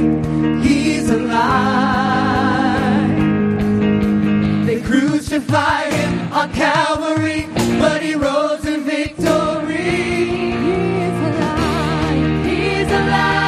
slain, he's alive. They crucified him on Calvary, but he rose in victory. He's alive, he's alive.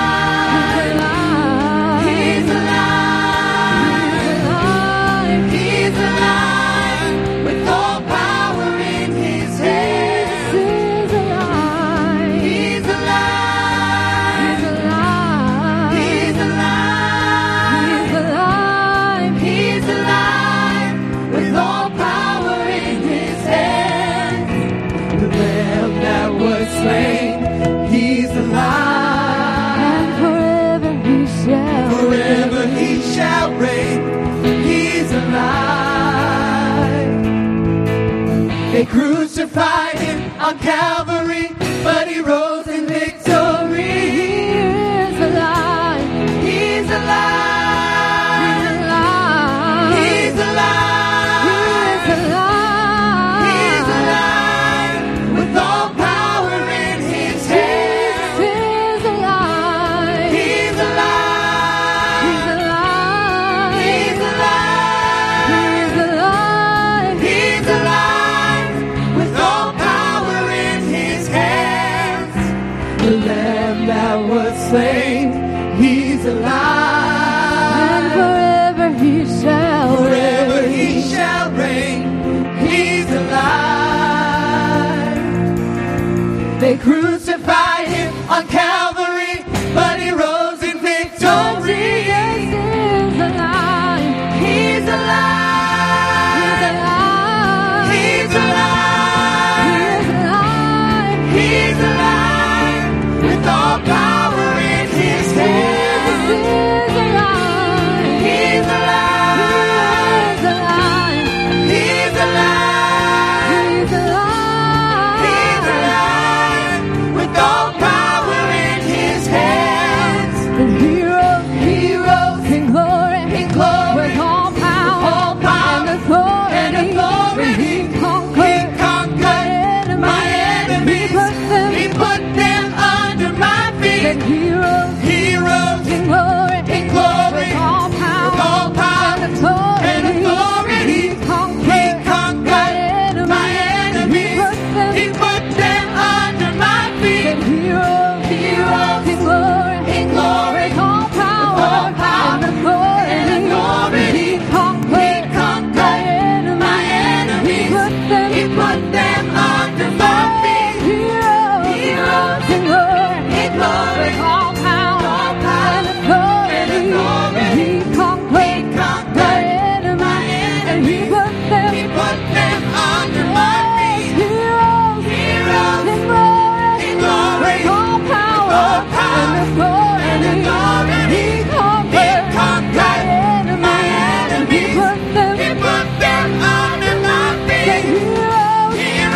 They crucified him on Calvary, but he rose in victory. He is alive. He's alive. He's alive. He's alive. He's alive. With all power in his hands. He's alive. He's alive. He's alive. He's alive. He's alive. He's alive. That was slain, he's alive, and forever he shall reign, he's alive. They crucified him on Calvary, but he rose in victory. Jesus is alive, he's alive, he's alive, he's alive, he's alive, he's alive. With all power in his hands. He's alive. He's alive. He's alive. He's alive. He's alive. With all power in his hands. And he rose in glory. With all power and authority. He conquered my enemies. He put them under my feet. And he rose in glory, with all power and authority. He conquered my enemies. He put them under my feet. And he rose in glory, with all power and authority. He conquered my enemies. He put them under my feet. He rose in glory, with all power and authority. He conquered my enemies, and he put them under my feet. He rose in glory, with all power and authority. He conquered my enemies, and he put them under my feet. He rose in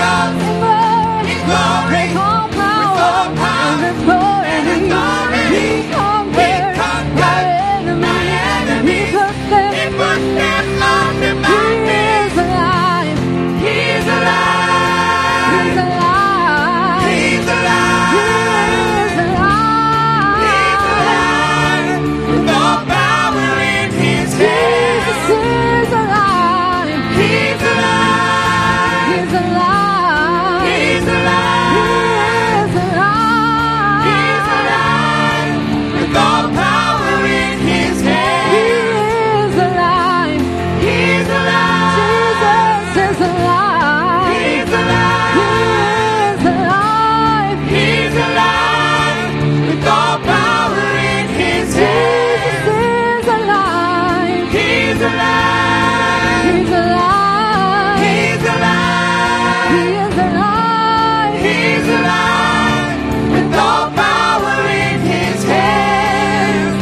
glory, with all power and authority. He conquered my enemies, and he put them under my feet. He's alive. He's alive. He's alive. He's alive. He's alive. He's alive. With all power in his hands. Jesus is alive. He's alive. He's alive. He's alive. He's alive. He's alive. With all power in his hands. He is alive. He's alive. Jesus is alive. He's alive. He is alive. He's alive. With all power in his hands. Jesus is alive. He's alive. He's alive. He's alive. He is alive. He's alive. With all power in his hands.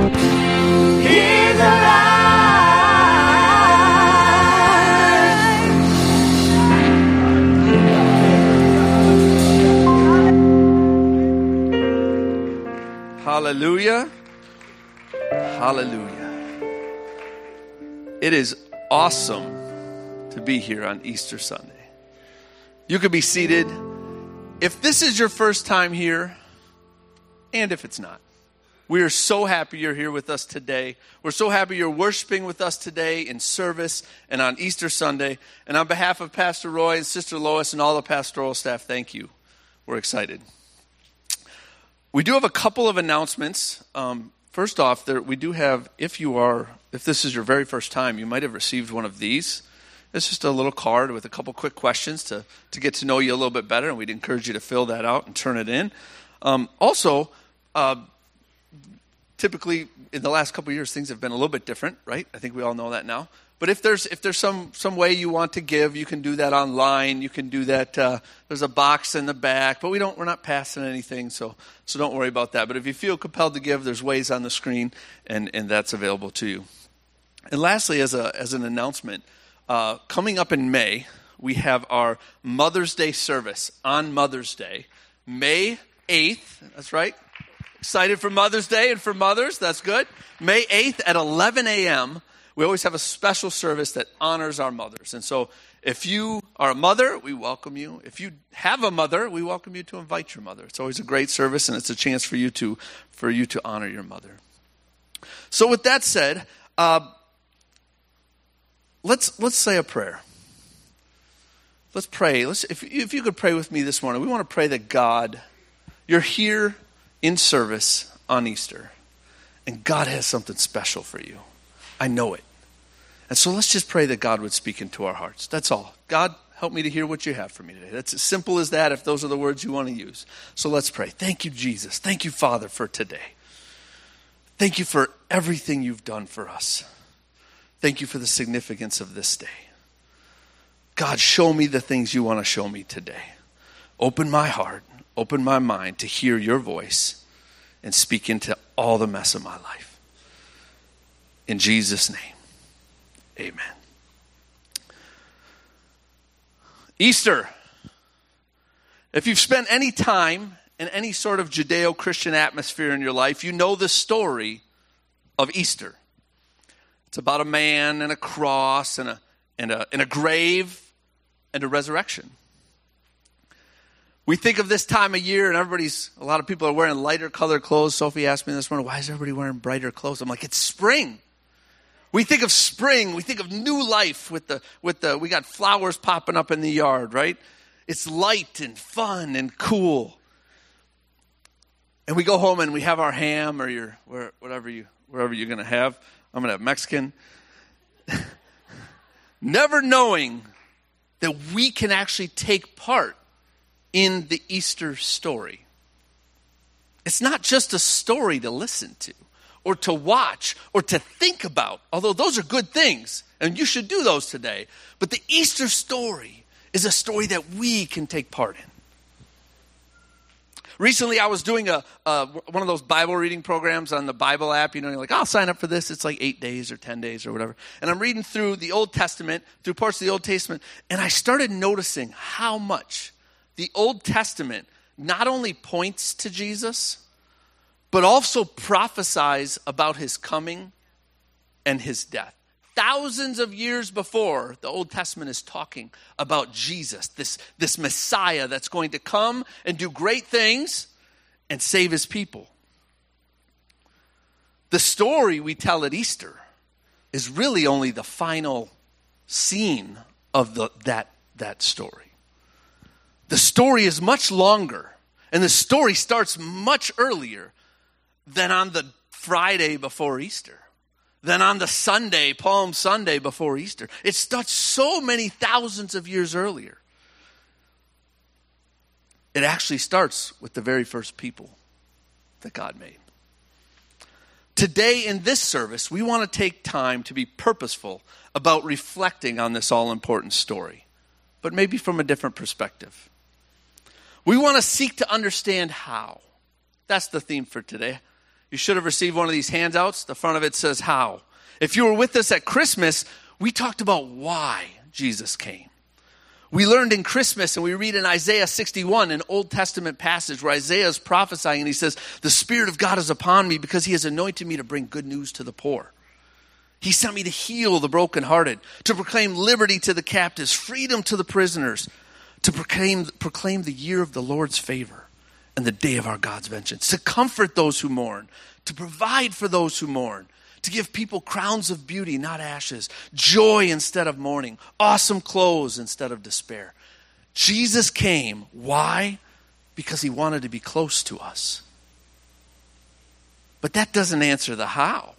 He's alive. Hallelujah. Hallelujah. It is awesome to be here on Easter Sunday. You could be seated. If this is your first time here, and if it's not, We are so happy you're here with us today. We're so happy you're worshiping with us today in service and on Easter Sunday. And on behalf of Pastor Roy and Sister Lois and all the pastoral staff, thank you. We're excited. We do have a couple of announcements. First off, we do have, if this is your very first time, you might have received one of these. It's just a little card with a couple quick questions to get to know you a little bit better, and we'd encourage you to fill that out and turn it in. Also, typically, in the last couple of years, things have been a little bit different, right? I think we all know that now. But if there's some way you want to give, you can do that online. You can do that. There's a box in the back, but we're not passing anything, so don't worry about that. But if you feel compelled to give, there's ways on the screen, and that's available to you. And lastly, as an announcement, coming up in May, we have our Mother's Day service on Mother's Day, May 8th. That's right. Excited for Mother's Day and for mothers. That's good. May 8th at 11 a.m., we always have a special service that honors our mothers. And so if you are a mother, we welcome you. If you have a mother, we welcome you to invite your mother. It's always a great service, and it's a chance for you to honor your mother. So with that said, let's say a prayer. Let's pray. If you could pray with me this morning, we want to pray that God, you're here in service on Easter, and God has something special for you. I know it. And so let's just pray that God would speak into our hearts. That's all. God, help me to hear what you have for me today. That's as simple as that, if those are the words you want to use. So let's pray. Thank you, Jesus. Thank you, Father, for today. Thank you for everything you've done for us. Thank you for the significance of this day. God, show me the things you want to show me today. Open my heart, open my mind to hear your voice and speak into all the mess of my life. In Jesus' name, amen. Easter. If you've spent any time in any sort of Judeo-Christian atmosphere in your life, you know the story of Easter. It's about a man and a cross and a grave and a resurrection. We think of this time of year, and a lot of people are wearing lighter colored clothes. Sophie asked me this morning, why is everybody wearing brighter clothes? I'm like, it's spring. We think of spring. We think of new life with we got flowers popping up in the yard, right? It's light and fun and cool. And we go home and we have our ham or wherever you're going to have. I'm going to have Mexican. Never knowing that we can actually take part in the Easter story. It's not just a story to listen to or to watch or to think about, although those are good things, and you should do those today. But the Easter story is a story that we can take part in. Recently, I was doing one of those Bible reading programs on the Bible app. You're like, I'll sign up for this. It's like 8 days or 10 days or whatever. And I'm reading through the Old Testament, through parts of the Old Testament, and I started noticing how much the Old Testament not only points to Jesus, but also prophesies about his coming and his death. Thousands of years before, the Old Testament is talking about Jesus, this Messiah that's going to come and do great things and save his people. The story we tell at Easter is really only the final scene of that story. The story is much longer, and the story starts much earlier than on the Friday before Easter, than on the Sunday, Palm Sunday before Easter. It starts so many thousands of years earlier. It actually starts with the very first people that God made. Today in this service, we want to take time to be purposeful about reflecting on this all-important story, but maybe from a different perspective. We want to seek to understand how. That's the theme for today. You should have received one of these handouts. The front of it says how. If you were with us at Christmas, we talked about why Jesus came. We learned in Christmas, and we read in Isaiah 61, an Old Testament passage where Isaiah is prophesying, and he says, the Spirit of God is upon me because he has anointed me to bring good news to the poor. He sent me to heal the brokenhearted, to proclaim liberty to the captives, freedom to the prisoners, to proclaim the year of the Lord's favor and the day of our God's vengeance, to comfort those who mourn, to provide for those who mourn, to give people crowns of beauty, not ashes, joy instead of mourning, awesome clothes instead of despair. Jesus came. Why? Because he wanted to be close to us. But that doesn't answer the how.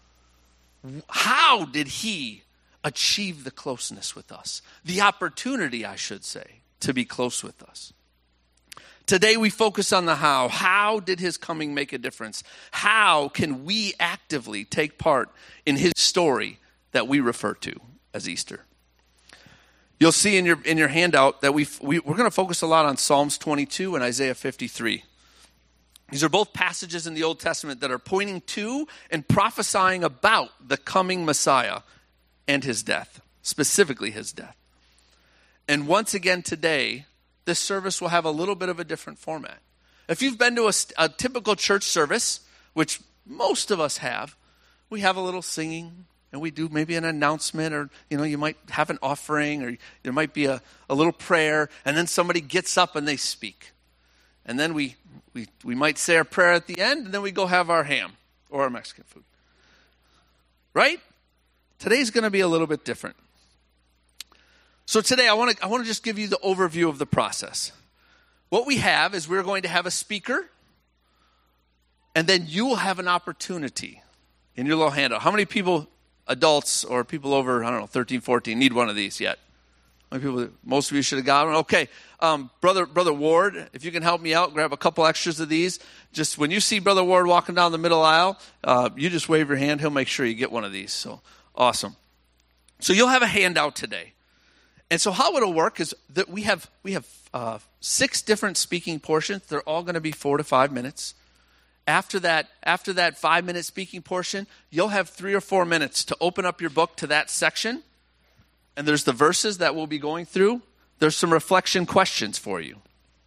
How did he achieve the closeness with us? The opportunity, I should say, to be close with us. Today we focus on the how. How did his coming make a difference? How can we actively take part in his story that we refer to as Easter? You'll see in your handout that we're going to focus a lot on Psalms 22 and Isaiah 53. These are both passages in the Old Testament that are pointing to and prophesying about the coming Messiah and his death, specifically his death. And once again today, this service will have a little bit of a different format. If you've been to a typical church service, which most of us have, we have a little singing, and we do maybe an announcement, or you might have an offering, or there might be a little prayer, and then somebody gets up and they speak. And then we might say our prayer at the end, and then we go have our ham or our Mexican food. Right? Today's going to be a little bit different. So today I want to just give you the overview of the process. What we have is we're going to have a speaker, and then you will have an opportunity in your little handout. How many people, adults or people over, 13, 14, need one of these yet? How many people? Most of you should have got one. Okay, Brother Ward, if you can help me out, grab a couple extras of these. Just when you see Brother Ward walking down the middle aisle, you just wave your hand. He'll make sure you get one of these. So awesome. So you'll have a handout today. And so how it'll work is that we have 6 different speaking portions. They're all going to be 4 to 5 minutes. After that 5-minute speaking portion, you'll have 3 or 4 minutes to open up your book to that section. And there's the verses that we'll be going through. There's some reflection questions for you.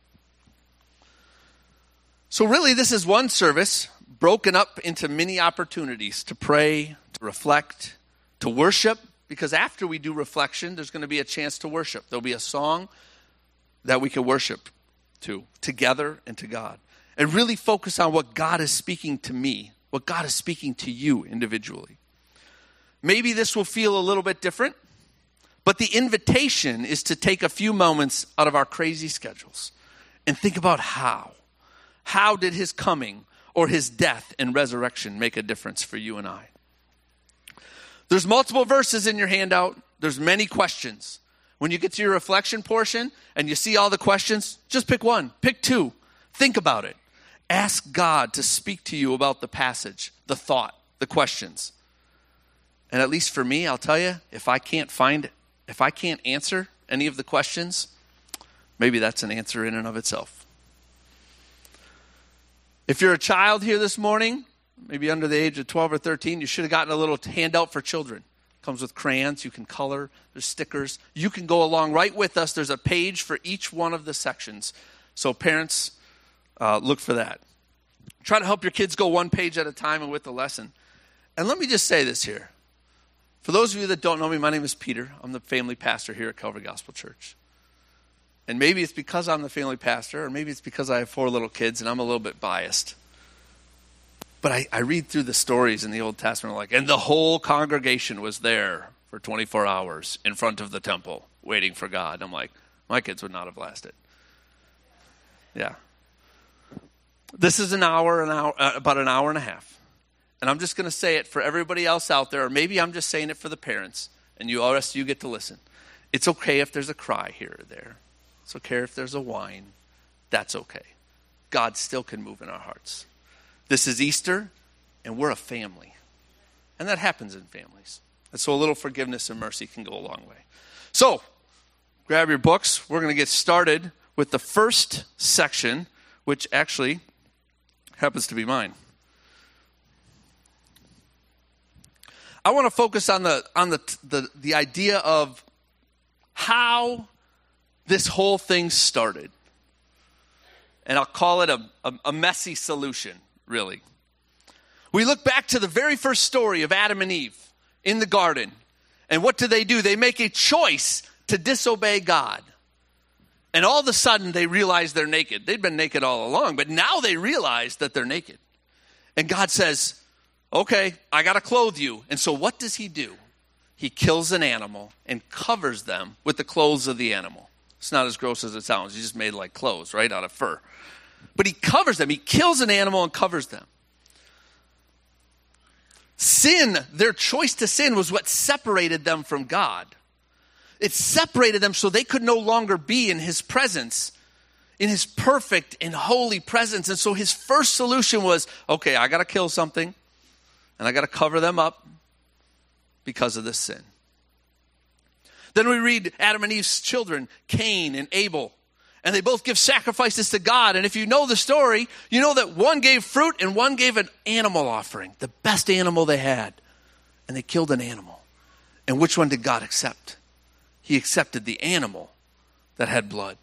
So really, this is one service broken up into many opportunities to pray, to reflect, to worship. Because after we do reflection, there's going to be a chance to worship. There'll be a song that we can worship to, together and to God. And really focus on what God is speaking to me, what God is speaking to you individually. Maybe this will feel a little bit different, but the invitation is to take a few moments out of our crazy schedules and think about how. How did his coming or his death and resurrection make a difference for you and I? There's multiple verses in your handout. There's many questions. When you get to your reflection portion and you see all the questions, just pick one, pick 2. Think about it. Ask God to speak to you about the passage, the thought, the questions. And at least for me, I'll tell you, if I can't answer any of the questions, maybe that's an answer in and of itself. If you're a child here this morning, maybe under the age of 12 or 13, you should have gotten a little handout for children. It comes with crayons. You can color. There's stickers. You can go along right with us. There's a page for each one of the sections. So parents, look for that. Try to help your kids go one page at a time and with the lesson. And let me just say this here. For those of you that don't know me, my name is Peter. I'm the family pastor here at Calvary Gospel Church. And maybe it's because I'm the family pastor, or maybe it's because I have 4 little kids and I'm a little bit biased. But I read through the stories in the Old Testament, and the whole congregation was there for 24 hours in front of the temple waiting for God. I'm like, my kids would not have lasted. Yeah. This is about an hour and a half. And I'm just going to say it for everybody else out there, or maybe I'm just saying it for the parents, and all the rest of you get to listen. It's okay if there's a cry here or there. It's okay if there's a whine. That's okay. God still can move in our hearts. This is Easter, and we're a family. And that happens in families. And so a little forgiveness and mercy can go a long way. So, grab your books. We're going to get started with the first section, which actually happens to be mine. I want to focus on the idea of how this whole thing started. And I'll call it a messy solution. Really. We look back to the very first story of Adam and Eve in the garden. And what do? They make a choice to disobey God. And all of a sudden, they realize they're naked. They'd been naked all along, but now they realize that they're naked. And God says, okay, I got to clothe you. And so what does he do? He kills an animal and covers them with the clothes of the animal. It's not as gross as it sounds. He just made like clothes, right, out of fur. But he covers them. He kills an animal and covers them. Sin, their choice to sin, was what separated them from God. It separated them so they could no longer be in his presence, in his perfect and holy presence. And so his first solution was, okay, I got to kill something, and I got to cover them up because of this sin. Then we read Adam and Eve's children, Cain and Abel. And they both give sacrifices to God. And if you know the story, you know that one gave fruit and one gave an animal offering, the best animal they had. And they killed an animal. And which one did God accept? He accepted the animal that had blood.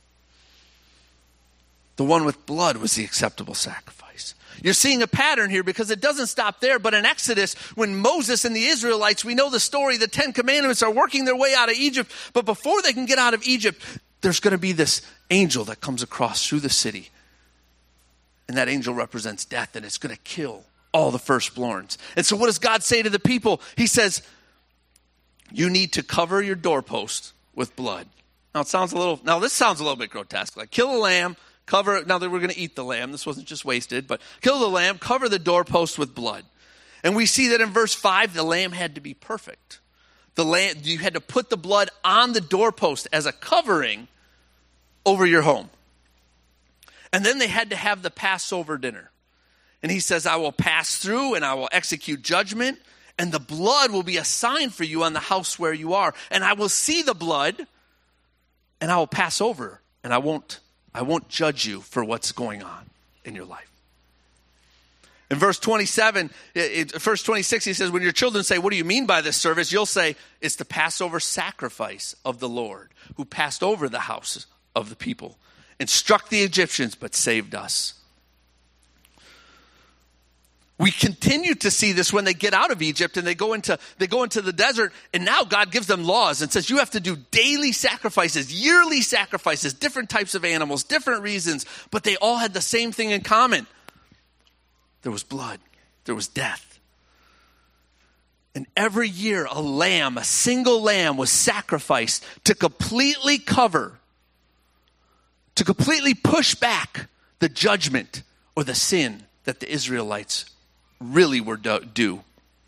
The one with blood was the acceptable sacrifice. You're seeing a pattern here because it doesn't stop there. But in Exodus, when Moses and the Israelites, we know the story, the 10 Commandments are working their way out of Egypt. But before they can get out of Egypt, there's going to be this angel that comes across through the city. And that angel represents death, and it's going to kill all the firstborns. And so what does God say to the people? He says, you need to cover your doorpost with blood. Now this sounds a little bit grotesque. Like kill a lamb, cover it. Now that we're going to eat the lamb. This wasn't just wasted, but kill the lamb, cover the doorpost with blood. And we see that in verse 5, the lamb had to be perfect. You had to put the blood on the doorpost as a covering over your home. And then they had to have the Passover dinner. And he says, I will pass through and I will execute judgment, and the blood will be a sign for you on the house where you are. And I will see the blood, and I will pass over, and I won't judge you for what's going on in your life. In verse 27, verse 26, he says, when your children say, what do you mean by this service? You'll say, it's the Passover sacrifice of the Lord, who passed over the house of the people and struck the Egyptians, but saved us. We continue to see this when they get out of Egypt and they go into the desert, and now God gives them laws and says you have to do daily sacrifices, yearly sacrifices, different types of animals, different reasons, but they all had the same thing in common. There was blood. There was death. And every year a single lamb was sacrificed to completely push back the judgment or the sin that the Israelites really were due.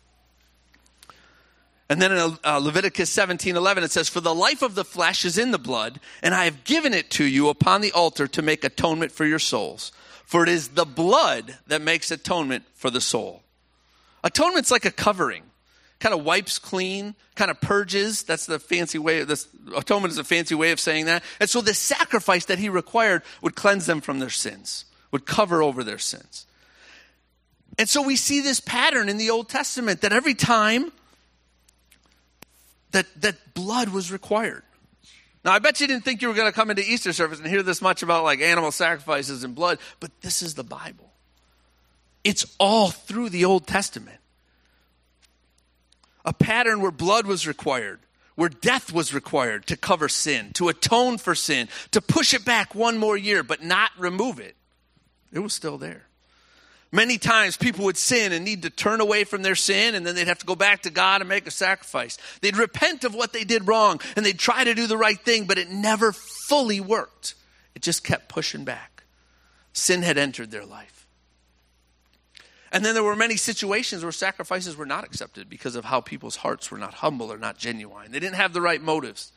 And then in Leviticus 17:11 it says, for the life of the flesh is in the blood, and I have given it to you upon the altar to make atonement for your souls. For it is the blood that makes atonement for the soul. Atonement's like a covering. Kind of wipes clean, kind of purges. That's the fancy way. Atonement is a fancy way of saying that. And so the sacrifice that he required would cleanse them from their sins, would cover over their sins. And so we see this pattern in the Old Testament that every time that blood was required. Now, I bet you didn't think you were going to come into Easter service and hear this much about like animal sacrifices and blood, but this is the Bible. It's all through the Old Testament. A pattern where blood was required, where death was required to cover sin, to atone for sin, to push it back one more year, but not remove it. It was still there. Many times people would sin and need to turn away from their sin, and then they'd have to go back to God and make a sacrifice. They'd repent of what they did wrong, and they'd try to do the right thing, but it never fully worked. It just kept pushing back. Sin had entered their life. And then there were many situations where sacrifices were not accepted because of how people's hearts were not humble or not genuine. They didn't have the right motives.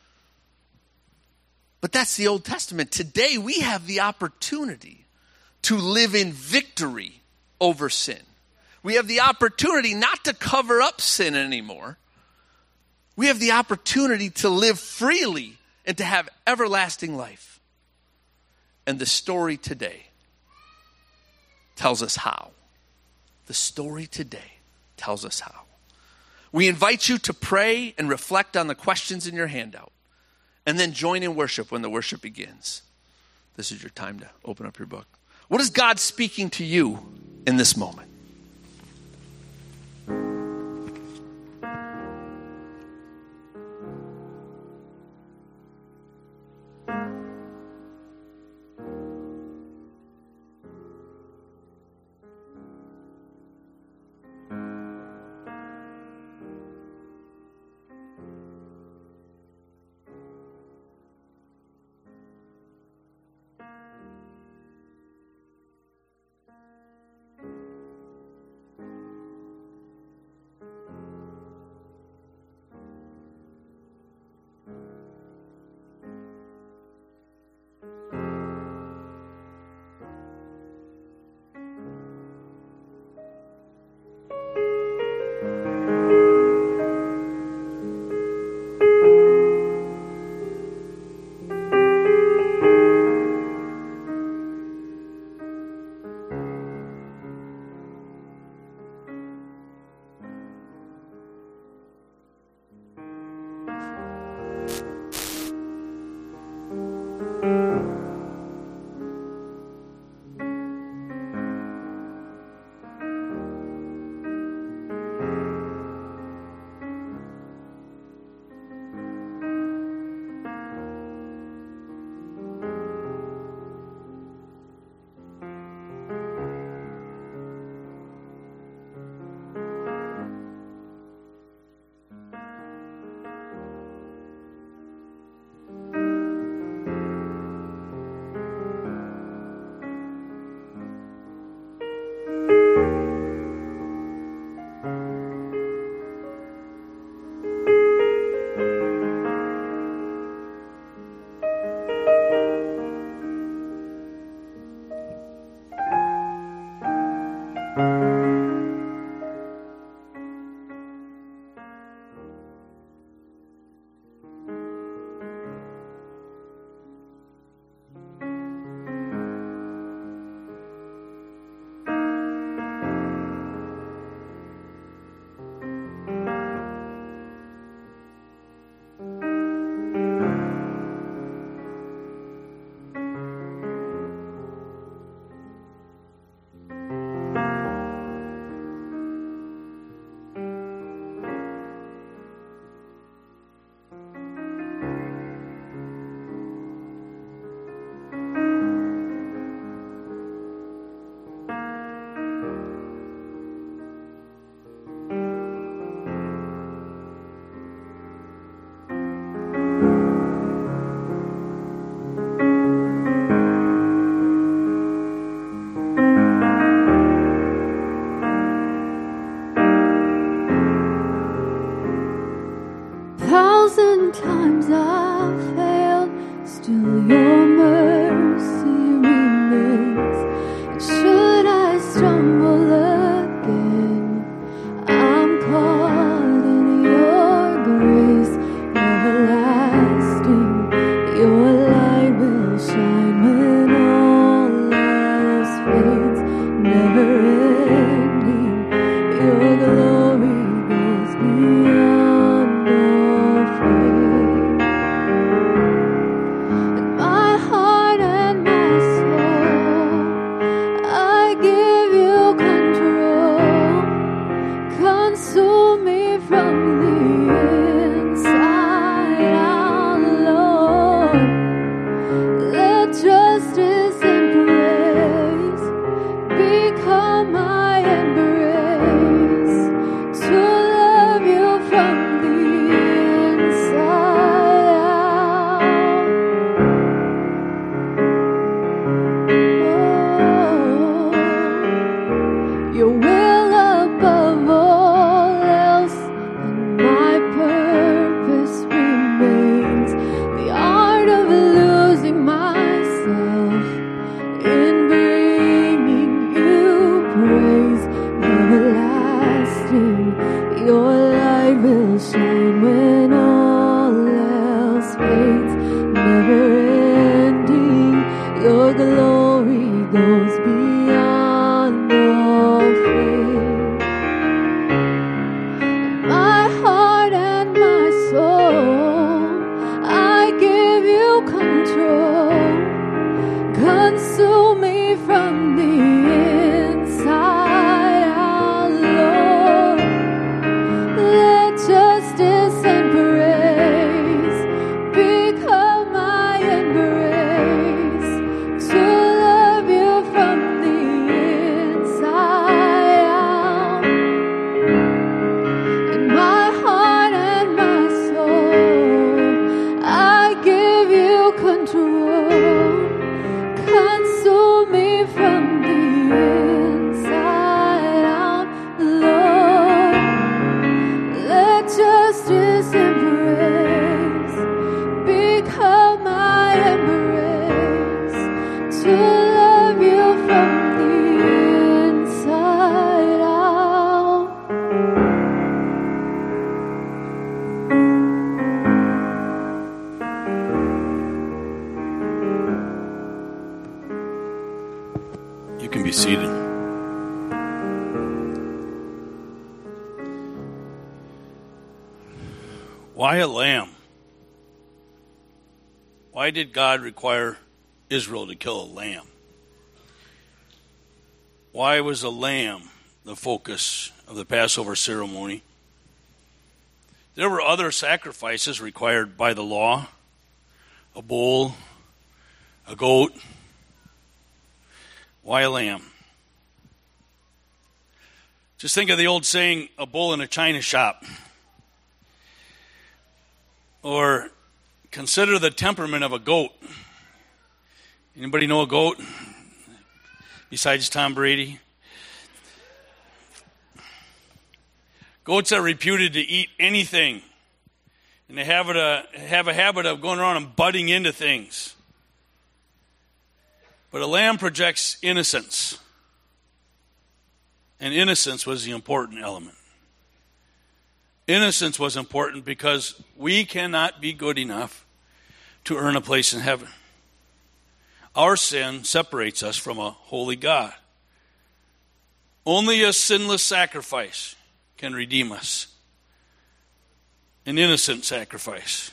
But that's the Old Testament. Today we have the opportunity to live in victory over sin. We have the opportunity not to cover up sin anymore. We have the opportunity to live freely and to have everlasting life. And the story today tells us how. The story today tells us how. We invite you to pray and reflect on the questions in your handout, and then join in worship when the worship begins. This is your time to open up your book. What is God speaking to you in this moment? You can be seated. Why a lamb? Why did God require Israel to kill a lamb? Why was a lamb the focus of the Passover ceremony? There were other sacrifices required by the law. A bull, a goat. Why a lamb? Just think of the old saying, a bull in a china shop. Or consider the temperament of a goat. Anybody know a goat besides Tom Brady? Goats are reputed to eat anything, and they have a habit of going around and butting into things. But a lamb projects innocence, and innocence was the important element. Innocence was important because we cannot be good enough to earn a place in heaven. Our sin separates us from a holy God. Only a sinless sacrifice can redeem us. An innocent sacrifice.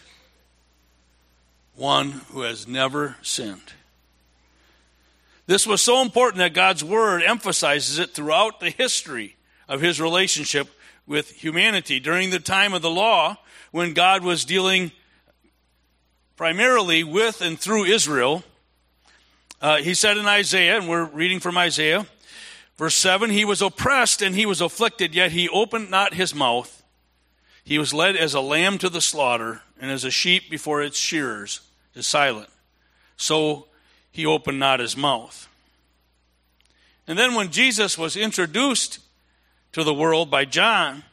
One who has never sinned. This was so important that God's Word emphasizes it throughout the history of His relationship with humanity. During the time of the law, when God was dealing primarily with and through Israel, He said in Isaiah, and we're reading from Isaiah, verse 7, He was oppressed and He was afflicted, yet He opened not His mouth. He was led as a lamb to the slaughter, and as a sheep before its shearers is silent. So He opened not His mouth. And then when Jesus was introduced to the world by John,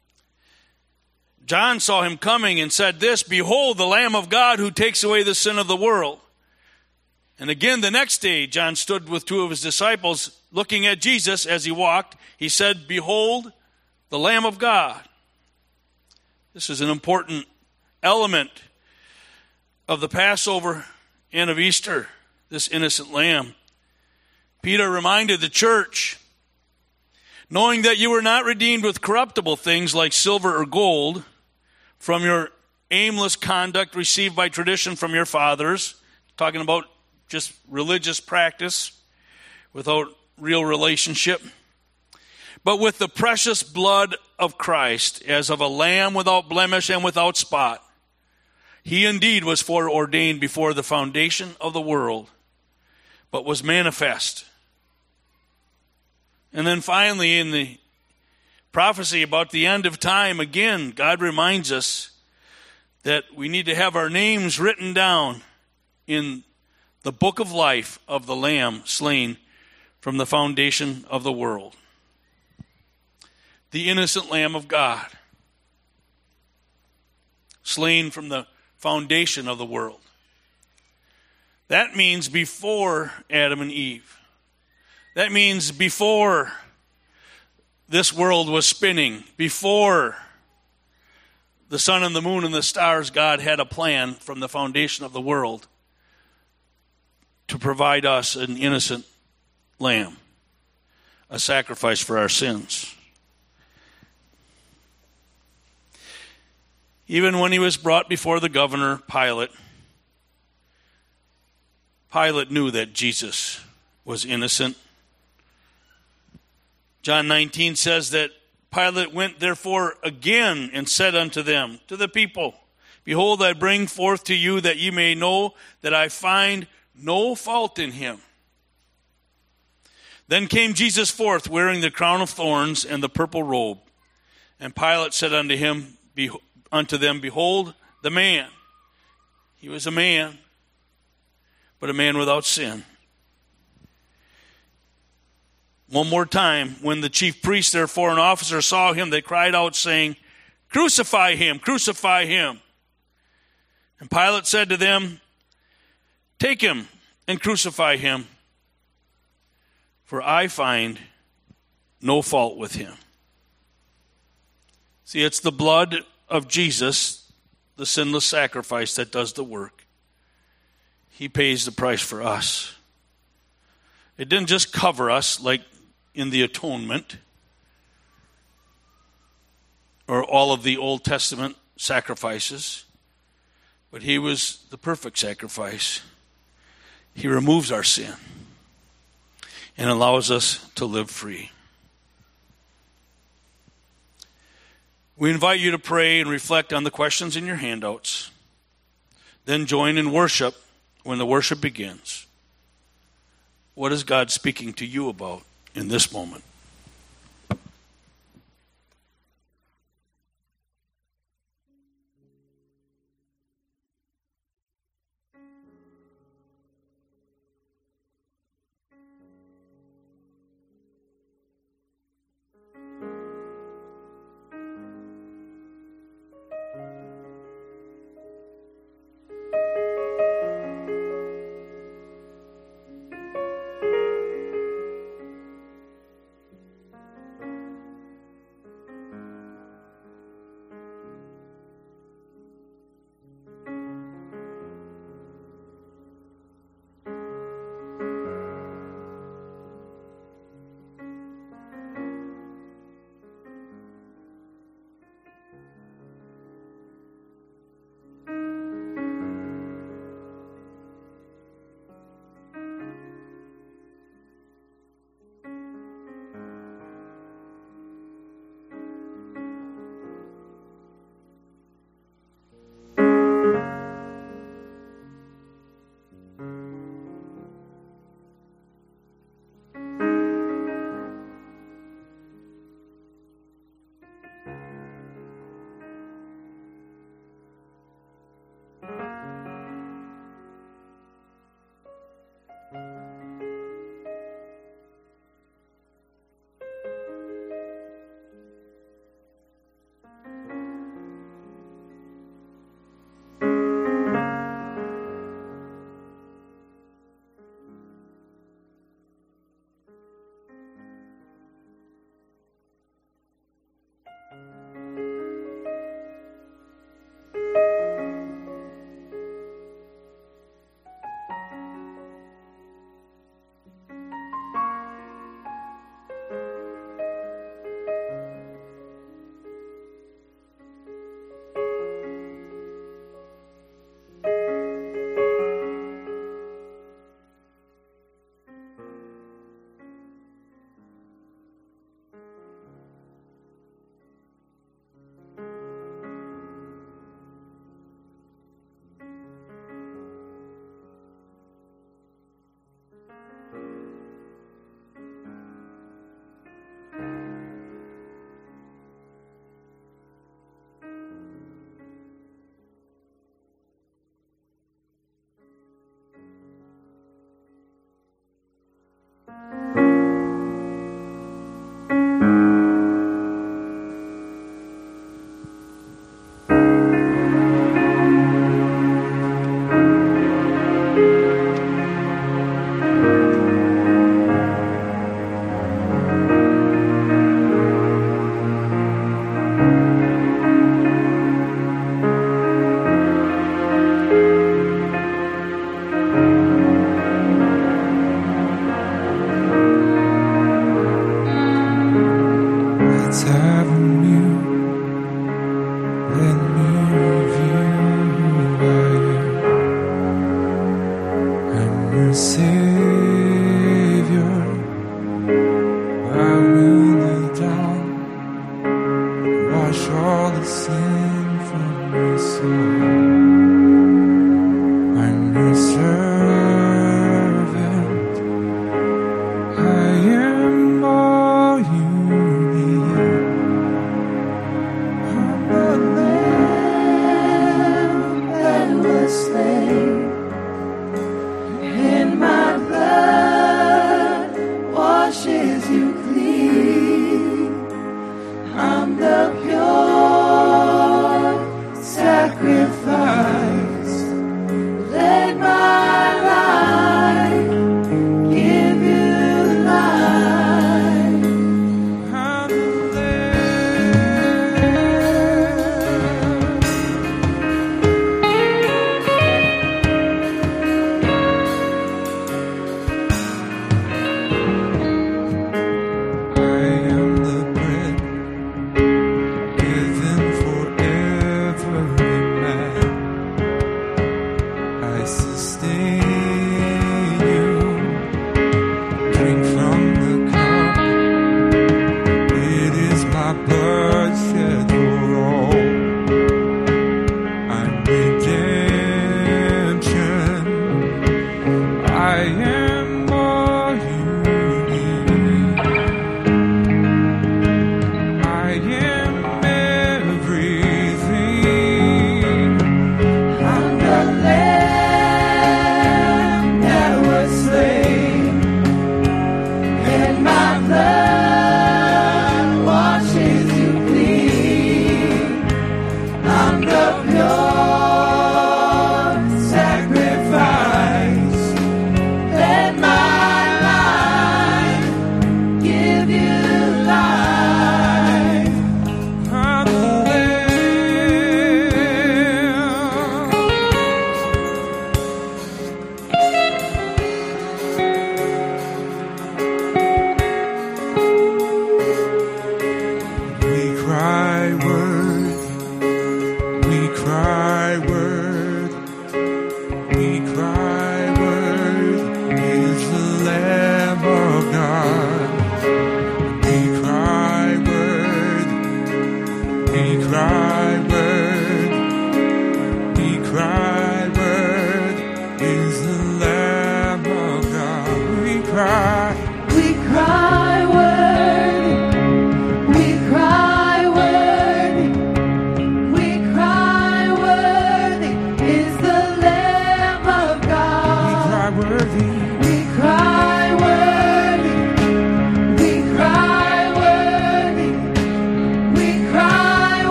John saw Him coming and said this, Behold, the Lamb of God who takes away the sin of the world. And again the next day, John stood with two of his disciples looking at Jesus as He walked. He said, Behold, the Lamb of God. This is an important element of the Passover and of Easter, this innocent lamb. Peter reminded the church, knowing that you were not redeemed with corruptible things like silver or gold from your aimless conduct received by tradition from your fathers, talking about just religious practice without real relationship, but with the precious blood of Christ, as of a lamb without blemish and without spot. He indeed was foreordained before the foundation of the world, but was manifest. And then finally, in the prophecy about the end of time, again, God reminds us that we need to have our names written down in the book of life of the Lamb slain from the foundation of the world. The innocent Lamb of God, slain from the foundation of the world. That means before Adam and Eve. That means before this world was spinning, before the sun and the moon and the stars, God had a plan from the foundation of the world to provide us an innocent lamb, a sacrifice for our sins. Even when He was brought before the governor, Pilate knew that Jesus was innocent. John 19 says that Pilate went therefore again and said unto them, to the people, Behold, I bring forth to you that ye may know that I find no fault in Him. Then came Jesus forth, wearing the crown of thorns and the purple robe. And Pilate said unto them, Behold the man. He was a man, but a man without sin. One more time, when the chief priests, therefore, and officers saw Him, they cried out, saying, Crucify Him, crucify Him. And Pilate said to them, Take Him and crucify Him, for I find no fault with Him. See, it's the blood of Jesus, the sinless sacrifice, that does the work. He pays the price for us. It didn't just cover us like in the atonement or all of the Old Testament sacrifices, but he was the perfect sacrifice. He removes our sin and allows us to live free. We invite you to pray and reflect on the questions in your handouts. Then join in worship when the worship begins. What is God speaking to you about in this moment?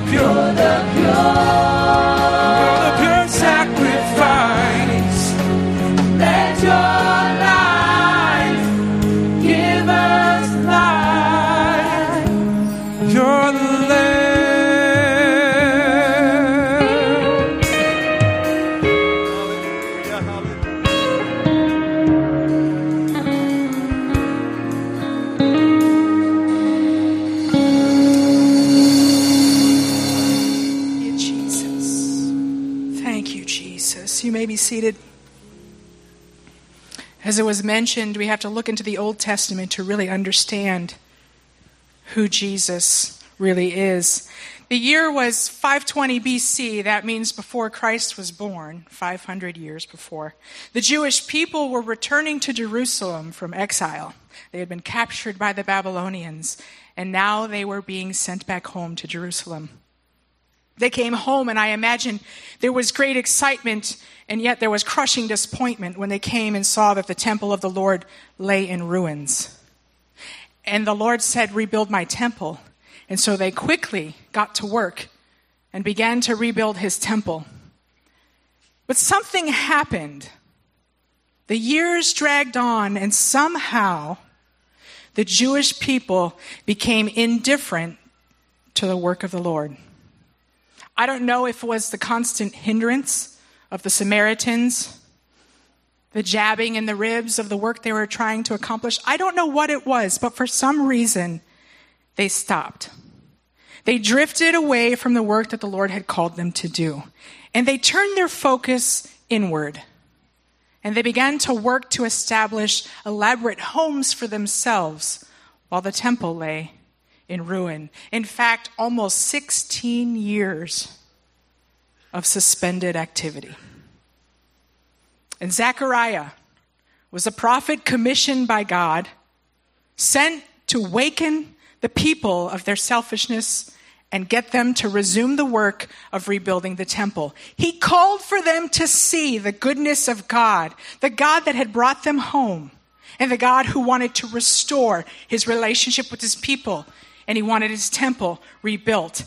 You're the pure sacrifice. Let your life give us life. You're the You may be seated. As it was mentioned, we have to look into the Old Testament to really understand who Jesus really is. The year was 520 BC. That means before Christ was born, 500 years before. The Jewish people were returning to Jerusalem from exile. They had been captured by the Babylonians, and now they were being sent back home to Jerusalem. They came home, and I imagine there was great excitement, and yet there was crushing disappointment when they came and saw that the temple of the Lord lay in ruins. And the Lord said, "Rebuild my temple." And so they quickly got to work and began to rebuild his temple. But something happened. The years dragged on, and somehow the Jewish people became indifferent to the work of the Lord. I don't know if it was the constant hindrance of the Samaritans, the jabbing in the ribs of the work they were trying to accomplish. I don't know what it was, but for some reason, they stopped. They drifted away from the work that the Lord had called them to do. And they turned their focus inward. And they began to work to establish elaborate homes for themselves while the temple lay in ruin. In fact, almost 16 years of suspended activity. And Zechariah was a prophet commissioned by God, sent to waken the people of their selfishness and get them to resume the work of rebuilding the temple. He called for them to see the goodness of God, the God that had brought them home, and the God who wanted to restore his relationship with his people. And he wanted his temple rebuilt.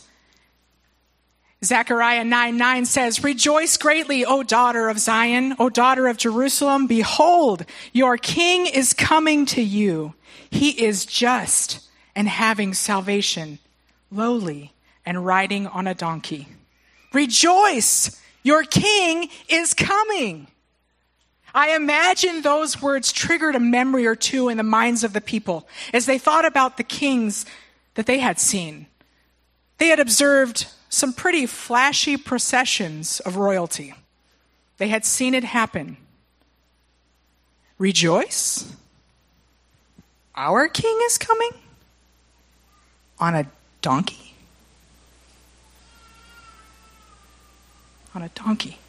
Zechariah 9:9 says, "Rejoice greatly, O daughter of Zion, O daughter of Jerusalem. Behold, your king is coming to you. He is just and having salvation, lowly and riding on a donkey." Rejoice, your king is coming. I imagine those words triggered a memory or two in the minds of the people as they thought about the kings that they had seen. They had observed some pretty flashy processions of royalty. They had seen it happen. Rejoice? Our king is coming? On a donkey? On a donkey.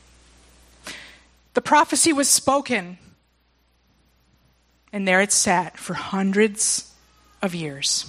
The prophecy was spoken, and there it sat for hundreds of years.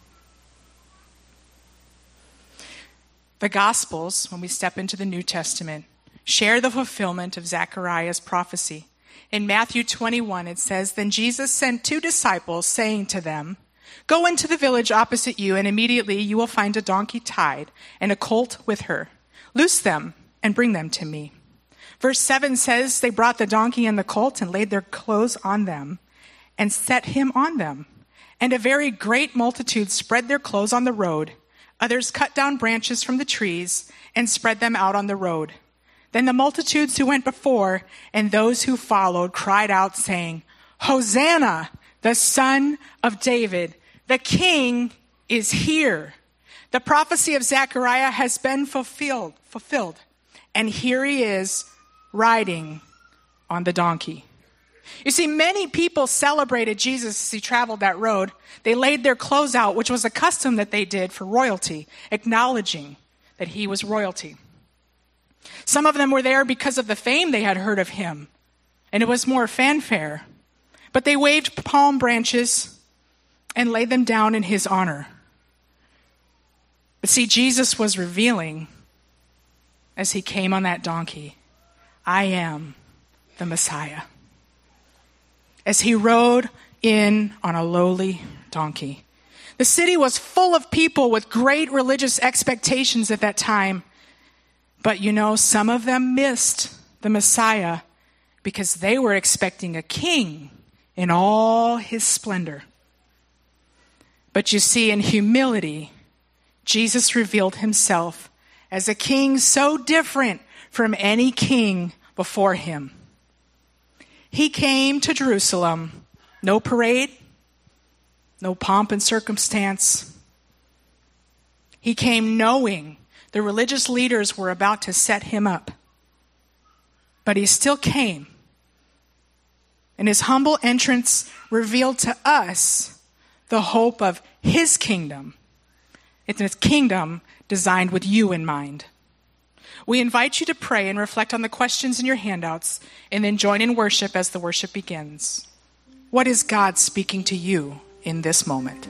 The Gospels, when we step into the New Testament, share the fulfillment of Zechariah's prophecy. In Matthew 21, it says, "Then Jesus sent 2 disciples, saying to them, 'Go into the village opposite you, and immediately you will find a donkey tied and a colt with her. Loose them and bring them to me.' Verse 7 says, "They brought the donkey and the colt and laid their clothes on them and set him on them. And a very great multitude spread their clothes on the road. Others cut down branches from the trees and spread them out on the road. Then the multitudes who went before and those who followed cried out, saying, 'Hosanna, the Son of David. The King is here.'" The prophecy of Zechariah has been fulfilled. And here he is riding on the donkey. You see, many people celebrated Jesus as he traveled that road. They laid their clothes out, which was a custom that they did for royalty, acknowledging that he was royalty. Some of them were there because of the fame they had heard of him, and it was more fanfare. But they waved palm branches and laid them down in his honor. But see, Jesus was revealing as he came on that donkey, "I am the Messiah." As he rode in on a lowly donkey. The city was full of people with great religious expectations at that time. But some of them missed the Messiah because they were expecting a king in all his splendor. But you see, in humility, Jesus revealed himself as a king so different from any king before him. He came to Jerusalem, no parade, no pomp and circumstance. He came knowing the religious leaders were about to set him up. But he still came. And his humble entrance revealed to us the hope of his kingdom. It's a kingdom designed with you in mind. We invite you to pray and reflect on the questions in your handouts and then join in worship as the worship begins. What is God speaking to you in this moment?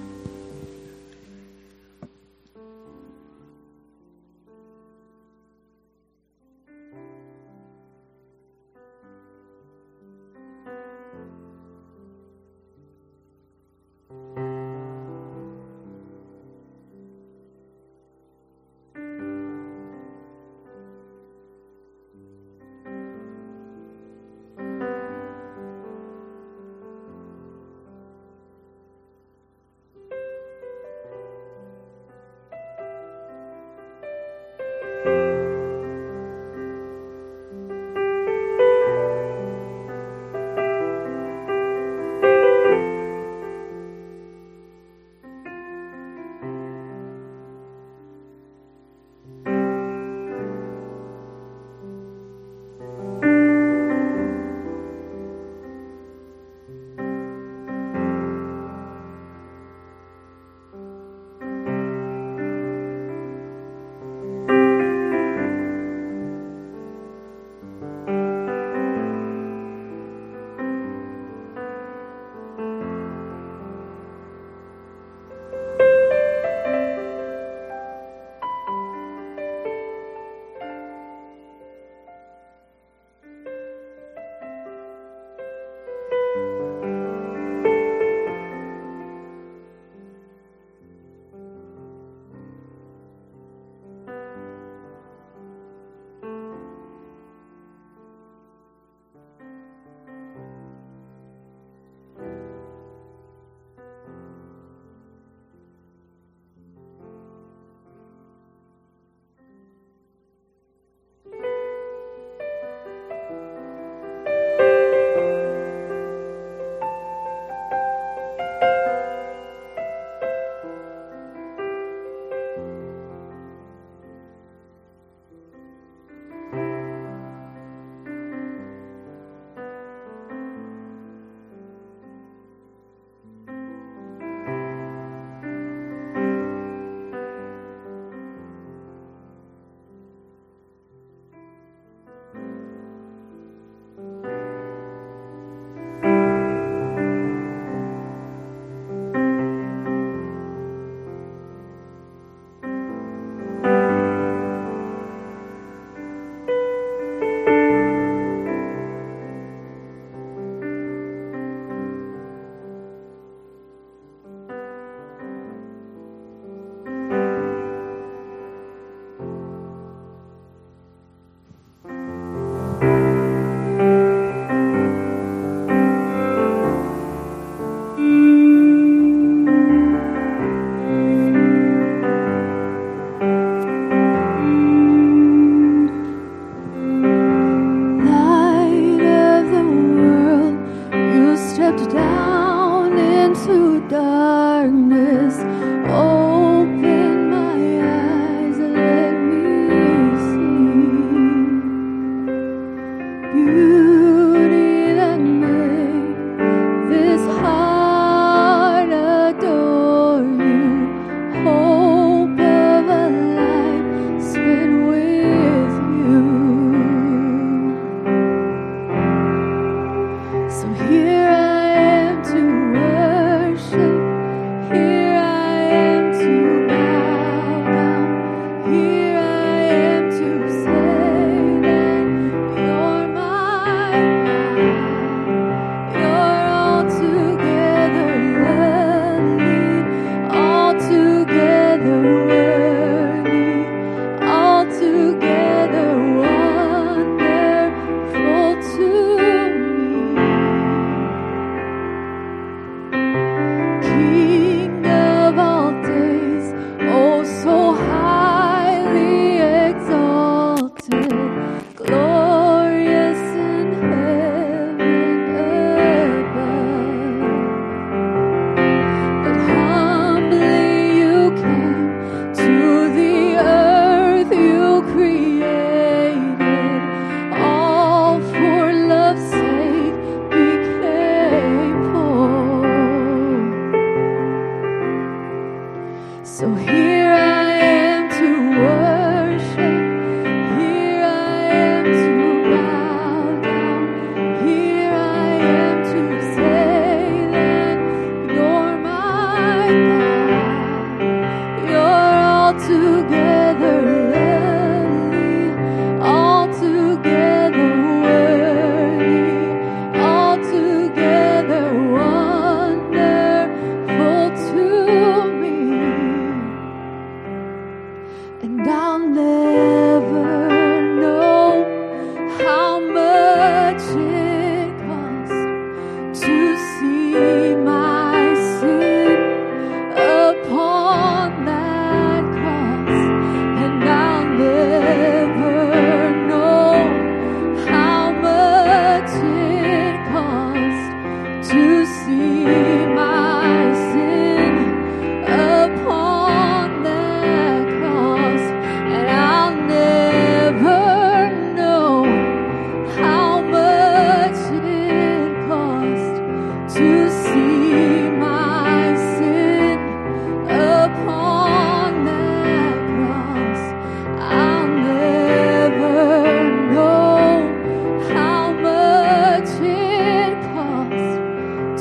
All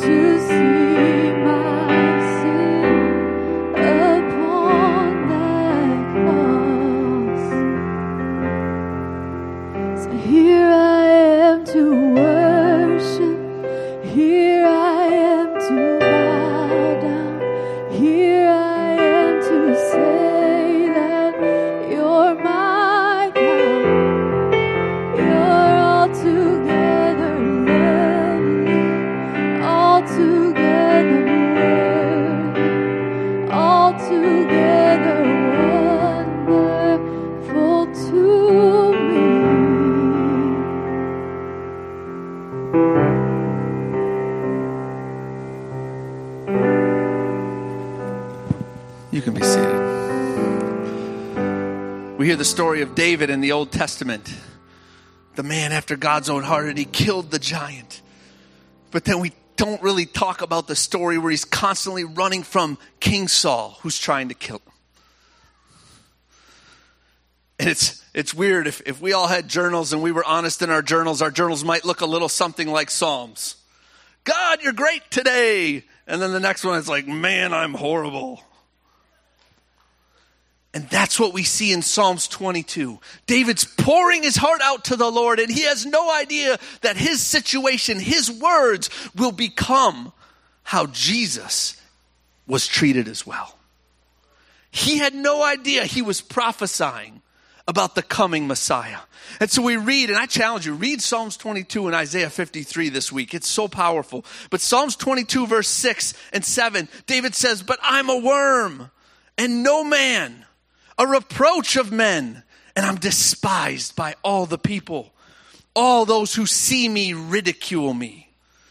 You can be seated. We hear the story of David in the Old Testament. The man after God's own heart, and he killed the giant. But then we don't really talk about the story where he's constantly running from King Saul, who's trying to kill him. And it's weird. If we all had journals and we were honest in our journals might look a little something like Psalms. God, you're great today. And then the next one is like, man, I'm horrible. And that's what we see in Psalms 22. David's pouring his heart out to the Lord, and he has no idea that his situation, his words, will become how Jesus was treated as well. He had no idea he was prophesying about the coming Messiah. And so we read, and I challenge you, read Psalms 22 and Isaiah 53 this week. It's so powerful. But Psalms 22 verse 6 and 7, David says, "But I'm a worm and no man, a reproach of men, and I'm despised by all the people. All those who see me ridicule me."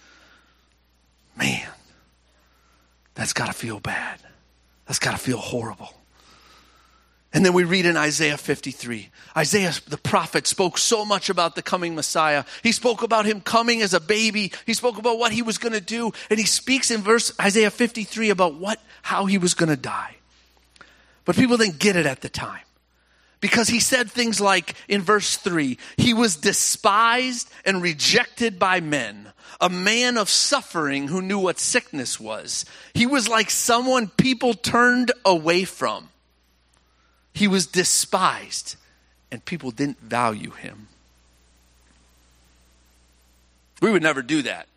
Man, that's got to feel bad. That's got to feel horrible. And then we read in Isaiah 53. Isaiah, the prophet, spoke so much about the coming Messiah. He spoke about him coming as a baby. He spoke about what he was going to do. And he speaks in Isaiah 53 about how he was going to die. But people didn't get it at the time. Because he said things like, in verse 3, he was despised and rejected by men, a man of suffering who knew what sickness was. He was like someone people turned away from. He was despised, and people didn't value him. We would never do that.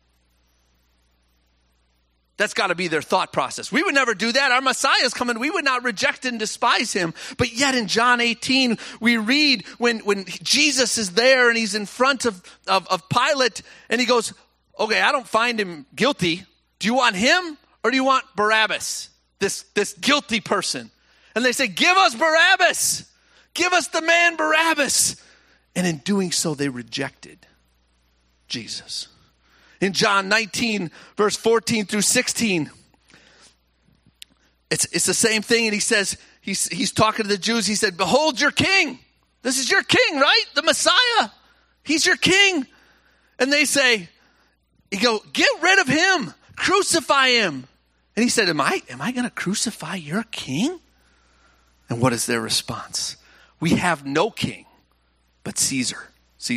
That's got to be their thought process. We would never do that. Our Messiah is coming. We would not reject and despise him. But yet in John 18, we read when Jesus is there and he's in front of Pilate, and he goes, "Okay, I don't find him guilty. Do you want him or do you want Barabbas, this guilty person?" And they say, "Give us Barabbas. Give us the man Barabbas." And in doing so, they rejected Jesus. In John 19, verse 14 through 16, it's the same thing. And he says, he's talking to the Jews. He said, "Behold your king. This is your king, right? The Messiah. He's your king." And they say, "Get rid of him. Crucify him." And he said, Am I going to crucify your king?" And what is their response? "We have no king but Caesar."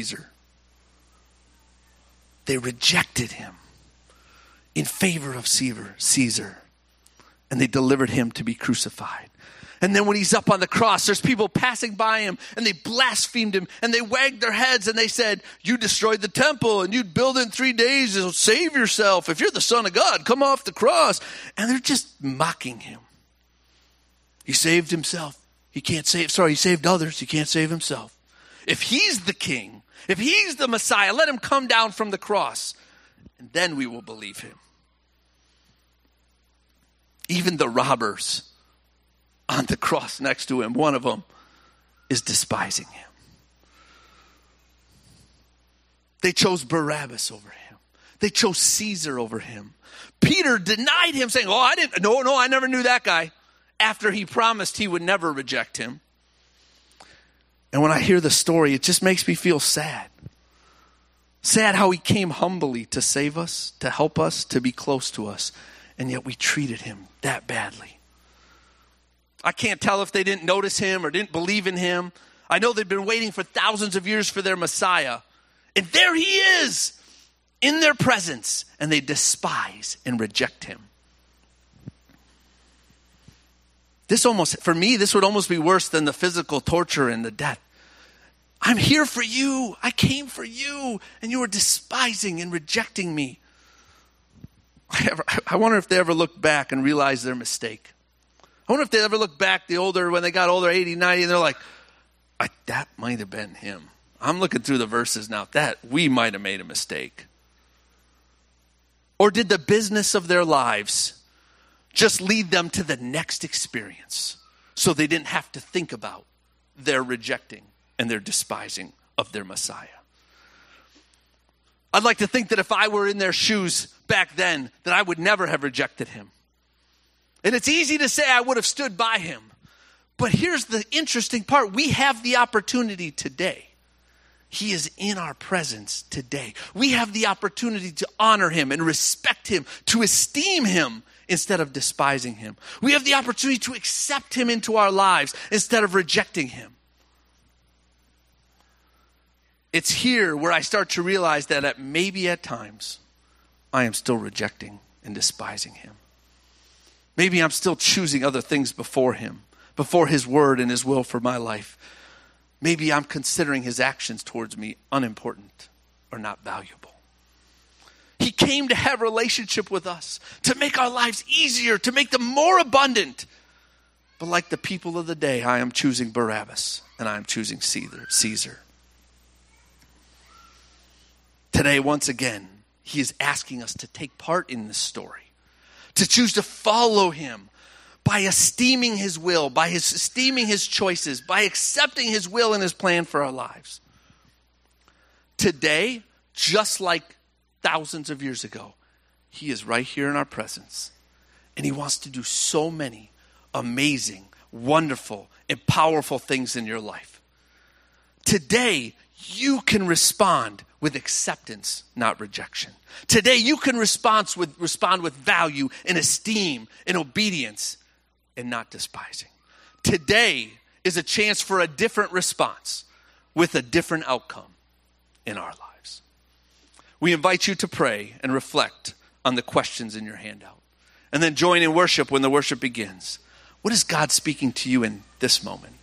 They rejected him in favor of Caesar. And they delivered him to be crucified. And then when he's up on the cross, there's people passing by him and they blasphemed him and they wagged their heads and they said, "You destroyed the temple and you'd build it in 3 days. You'll save yourself. If you're the Son of God, come off the cross." And they're just mocking him. He saved himself. He saved others. He can't save himself. If he's the king, if he's the Messiah, let him come down from the cross, and then we will believe him. Even the robbers on the cross next to him, one of them is despising him. They chose Barabbas over him. They chose Caesar over him. Peter denied him, saying, I never knew that guy, after he promised he would never reject him. And when I hear the story, it just makes me feel sad. Sad how he came humbly to save us, to help us, to be close to us. And yet we treated him that badly. I can't tell if they didn't notice him or didn't believe in him. I know they've been waiting for thousands of years for their Messiah. And there he is. in their presence, and they despise and reject him. For me, this would almost be worse than the physical torture and the death. I'm here for you. I came for you, and you are despising and rejecting me. I wonder if they ever look back and realize their mistake. I wonder if they ever look back when they got older, 80, 90, and they're like, that might have been him. I'm looking through the verses now. We might have made a mistake. Or did the business of their lives just lead them to the next experience so they didn't have to think about their rejecting and their despising of their Messiah? I'd like to think that if I were in their shoes back then, that I would never have rejected him. And it's easy to say I would have stood by him. But here's the interesting part. We have the opportunity today. He is in our presence today. We have the opportunity to honor him and respect him, to esteem him instead of despising him. We have the opportunity to accept him into our lives instead of rejecting him. It's here where I start to realize that maybe at times I am still rejecting and despising him. Maybe I'm still choosing other things before him, before his word and his will for my life. Maybe I'm considering his actions towards me unimportant or not valuable. He came to have a relationship with us, to make our lives easier, to make them more abundant. But like the people of the day, I am choosing Barabbas and I am choosing Caesar. Today, once again, he is asking us to take part in this story, to choose to follow him by esteeming his will, by esteeming his choices, by accepting his will and his plan for our lives. Today, just like thousands of years ago, he is right here in our presence. And he wants to do so many amazing, wonderful, and powerful things in your life. Today, you can respond with acceptance, not rejection. Today, you can respond with value and esteem and obedience and not despising. Today is a chance for a different response with a different outcome in our lives. We invite you to pray and reflect on the questions in your handout. And then join in worship when the worship begins. What is God speaking to you in this moment?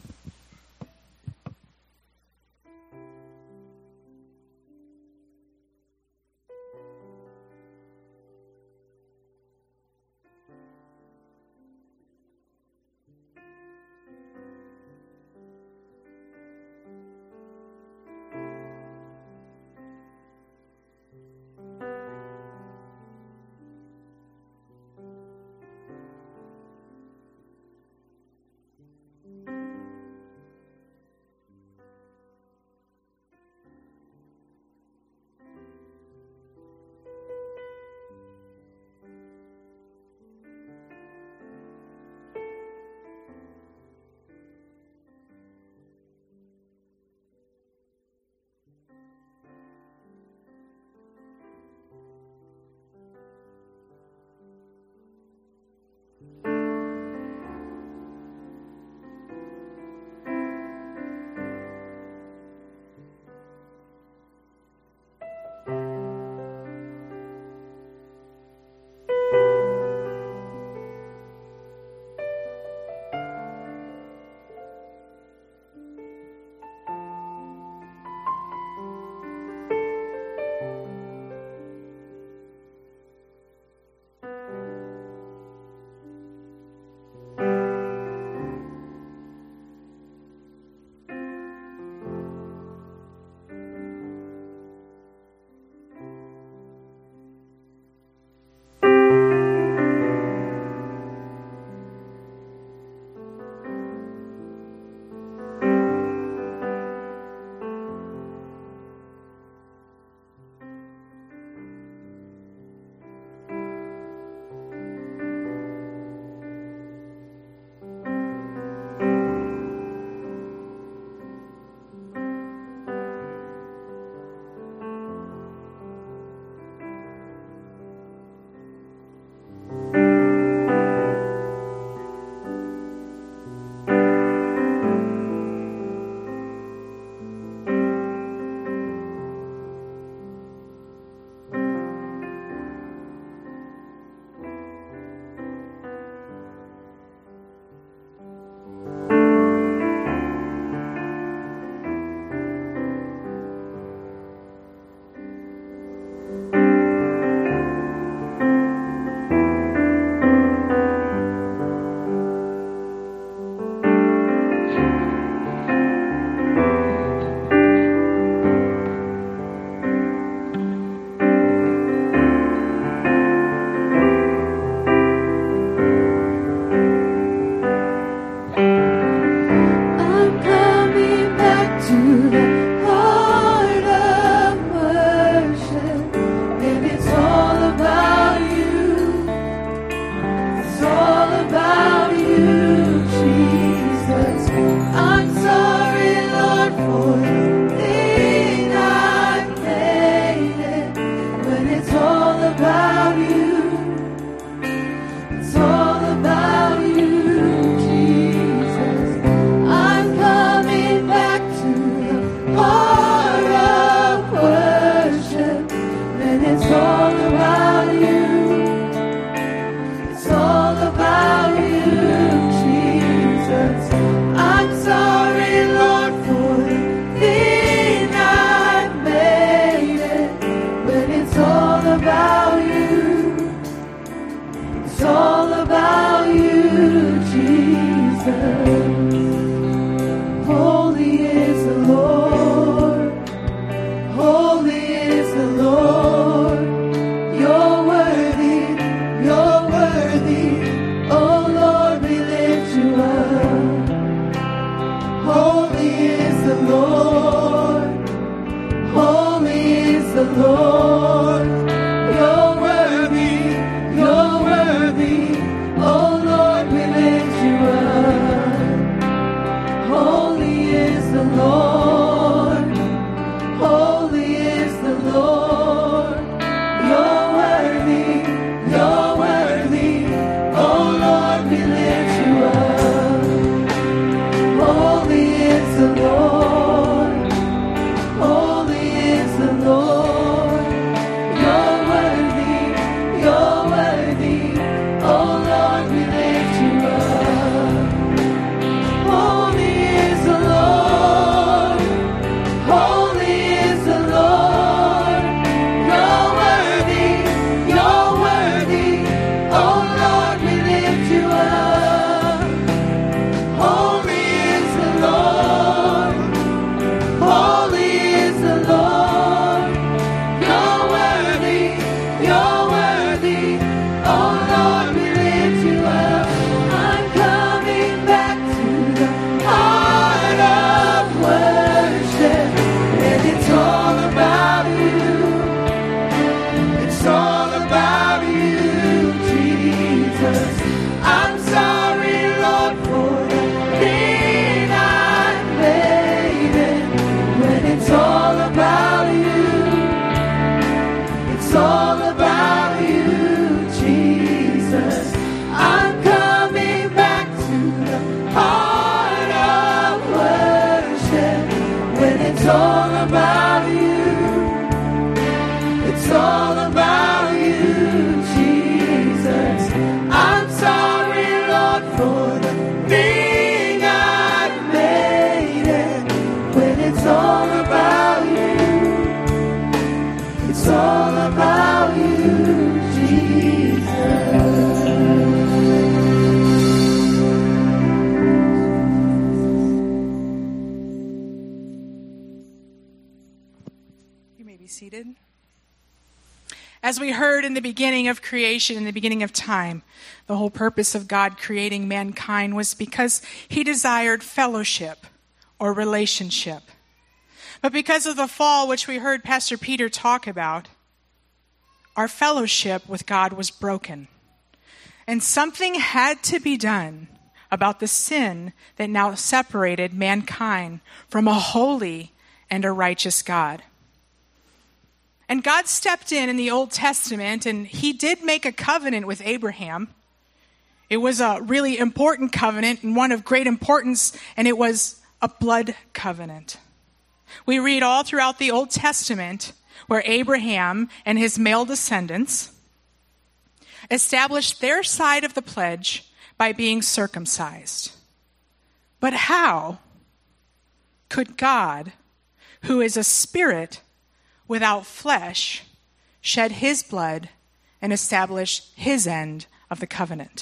As we heard in the beginning of creation, in the beginning of time, the whole purpose of God creating mankind was because he desired fellowship or relationship. But because of the fall, which we heard Pastor Peter talk about, our fellowship with God was broken. And something had to be done about the sin that now separated mankind from a holy and a righteous God. And God stepped in the Old Testament, and he did make a covenant with Abraham. It was a really important covenant and one of great importance, and it was a blood covenant. We read all throughout the Old Testament where Abraham and his male descendants established their side of the pledge by being circumcised. But how could God, who is a spirit without flesh, shed his blood and establish his end of the covenant?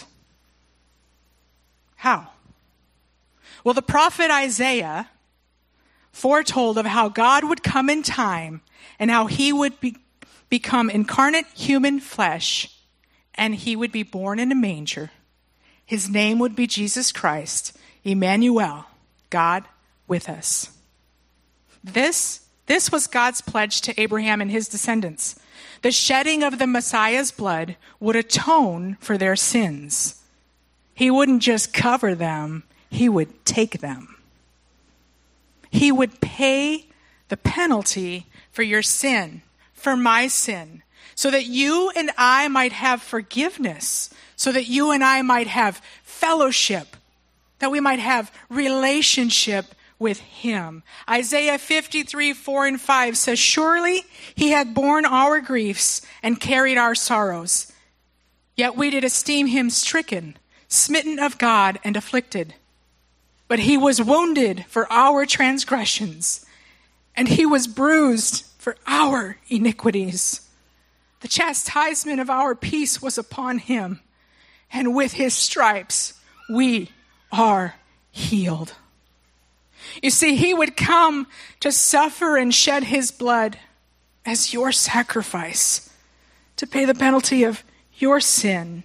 How? Well, the prophet Isaiah foretold of how God would come in time and how he would become incarnate human flesh, and he would be born in a manger. His name would be Jesus Christ, Emmanuel, God with us. This was God's pledge to Abraham and his descendants. The shedding of the Messiah's blood would atone for their sins. He wouldn't just cover them, he would take them. He would pay the penalty for your sin, for my sin, so that you and I might have forgiveness, so that you and I might have fellowship, that we might have relationship with him. Isaiah 53:4-5 says, "Surely he had borne our griefs and carried our sorrows. Yet we did esteem him stricken, smitten of God, and afflicted. But he was wounded for our transgressions, and he was bruised for our iniquities. The chastisement of our peace was upon him, and with his stripes we are healed." You see, he would come to suffer and shed his blood as your sacrifice, to pay the penalty of your sin.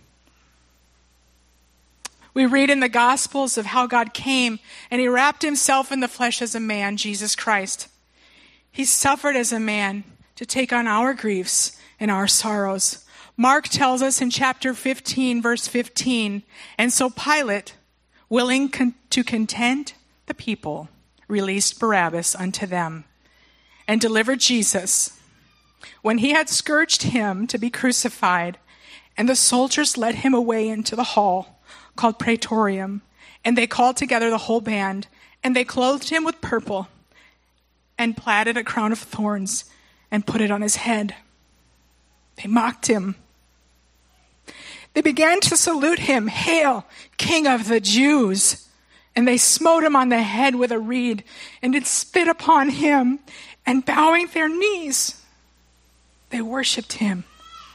We read in the Gospels of how God came and he wrapped himself in the flesh as a man, Jesus Christ. He suffered as a man to take on our griefs and our sorrows. Mark tells us in chapter 15, verse 15, "And so Pilate, willing to content the people, released Barabbas unto them, and delivered Jesus. When he had scourged him to be crucified, and the soldiers led him away into the hall called Praetorium, and they called together the whole band, and they clothed him with purple, and platted a crown of thorns, and put it on his head. They mocked him. They began to salute him, 'Hail, King of the Jews!' And they smote him on the head with a reed, and did spit upon him, and bowing their knees, they worshipped him.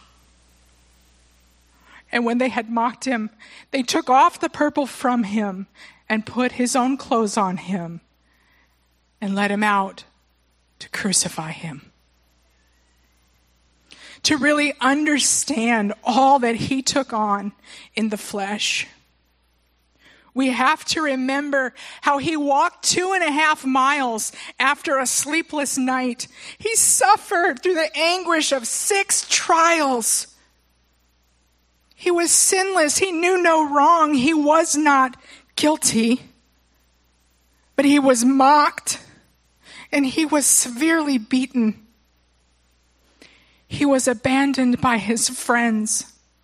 And when they had mocked him, they took off the purple from him, and put his own clothes on him, and led him out to crucify him." To really understand all that he took on in the flesh, we have to remember how he walked 2.5 miles after a sleepless night. He suffered through the anguish of 6 trials. He was sinless. He knew no wrong. He was not guilty. But he was mocked, and he was severely beaten. He was abandoned by his friends.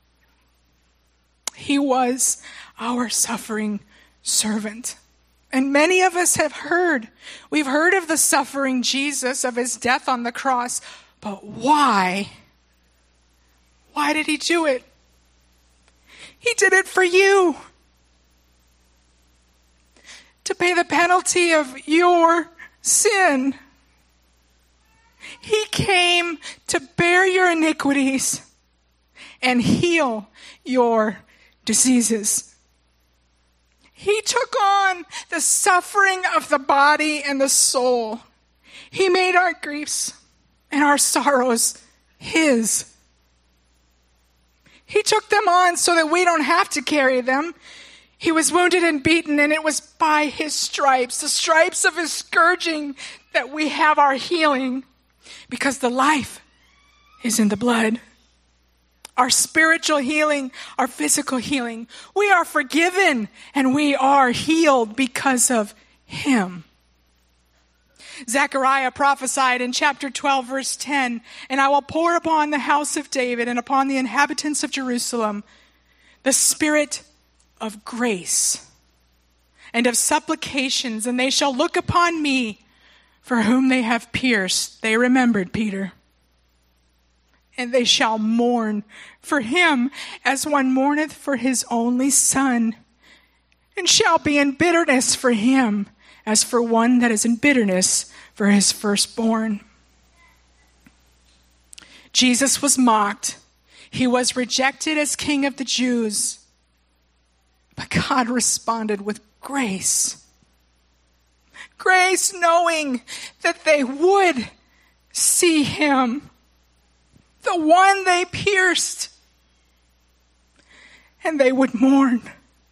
He was our suffering servant. And many of us have heard. We've heard of the suffering Jesus, of his death on the cross. But why? Why did he do it? He did it for you. To pay the penalty of your sin. He came to bear your iniquities and heal your diseases. He took on the suffering of the body and the soul. He made our griefs and our sorrows his. He took them on so that we don't have to carry them. He was wounded and beaten, and it was by his stripes, the stripes of his scourging, that we have our healing, because the life is in the blood. Our spiritual healing, our physical healing. We are forgiven and we are healed because of him. Zechariah prophesied in chapter 12, verse 10, "And I will pour upon the house of David and upon the inhabitants of Jerusalem the spirit of grace and of supplications, and they shall look upon me for whom they have pierced." They remembered Peter. "And they shall mourn for him as one mourneth for his only son, and shall be in bitterness for him as for one that is in bitterness for his firstborn." Jesus was mocked. He was rejected as King of the Jews. But God responded with grace. Grace, knowing that they would see him, the one they pierced, and they would mourn.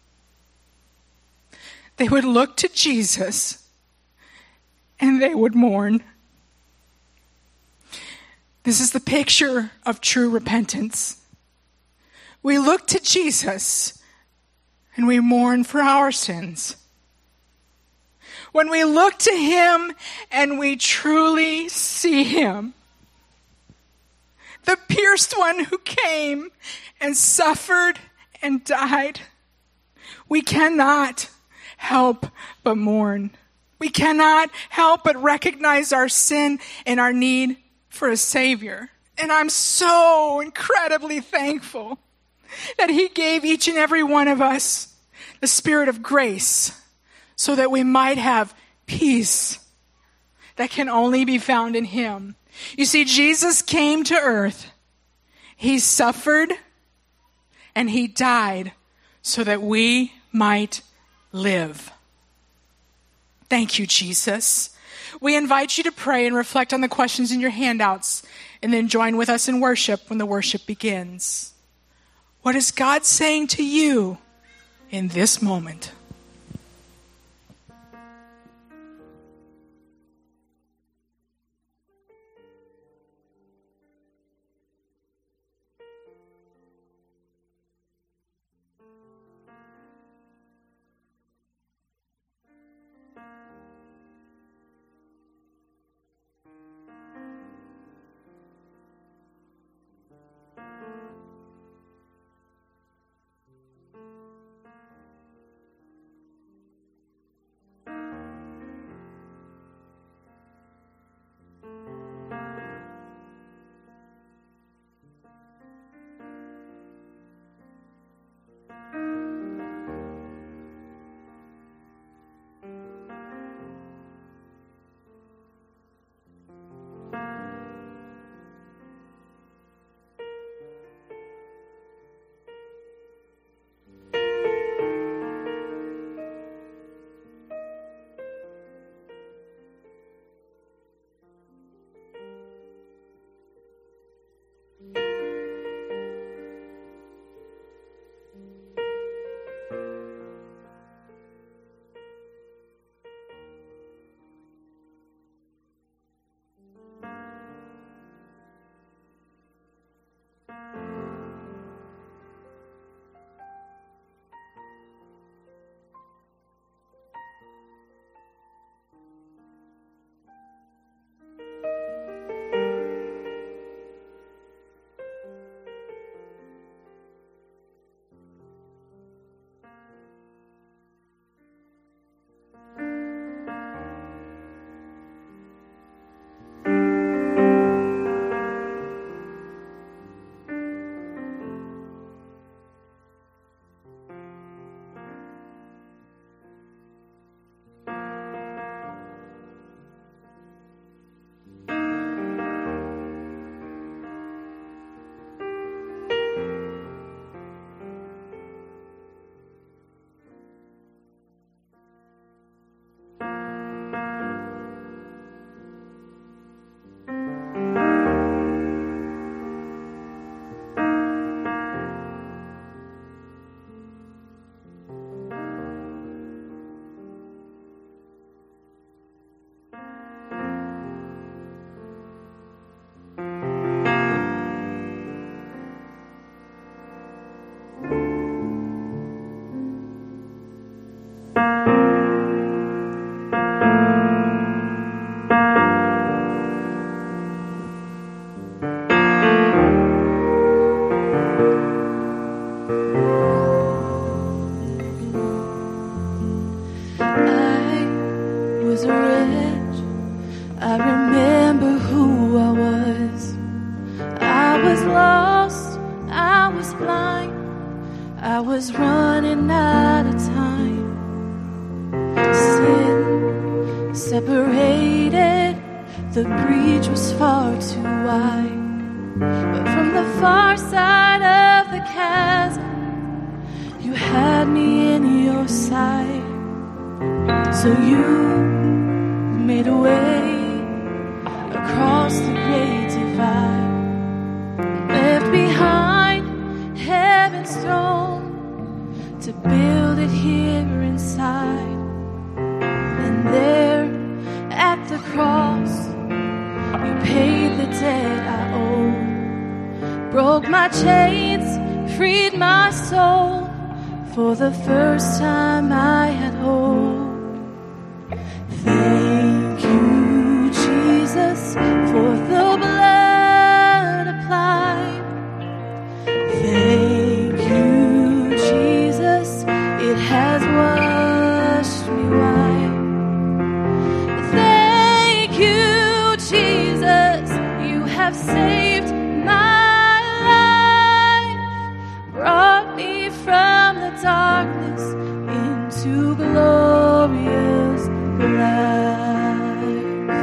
They would look to Jesus and they would mourn. This is the picture of true repentance. We look to Jesus and we mourn for our sins. When we look to him and we truly see him, the pierced one who came and suffered and died, we cannot help but mourn. We cannot help but recognize our sin and our need for a Savior. And I'm so incredibly thankful that he gave each and every one of us the spirit of grace so that we might have peace that can only be found in him. You see, Jesus came to earth. He suffered and he died so that we might live. Thank you, Jesus. We invite you to pray and reflect on the questions in your handouts and then join with us in worship when the worship begins. What is God saying to you in this moment? was blind, I was running out of time. Sin separated, the breach was far too wide. But from the far side of the chasm, you had me in your sight. So you made a way across the great divide, left behind heaven's throne to build it here inside. And there at the cross, you paid the debt I owe, broke my chains, freed my soul. For the first time I had hope. Thank you, Jesus, for the blood applied. Thank you, Jesus, it has washed me white. Thank you, Jesus, you have saved my life, brought me from the darkness into glorious life.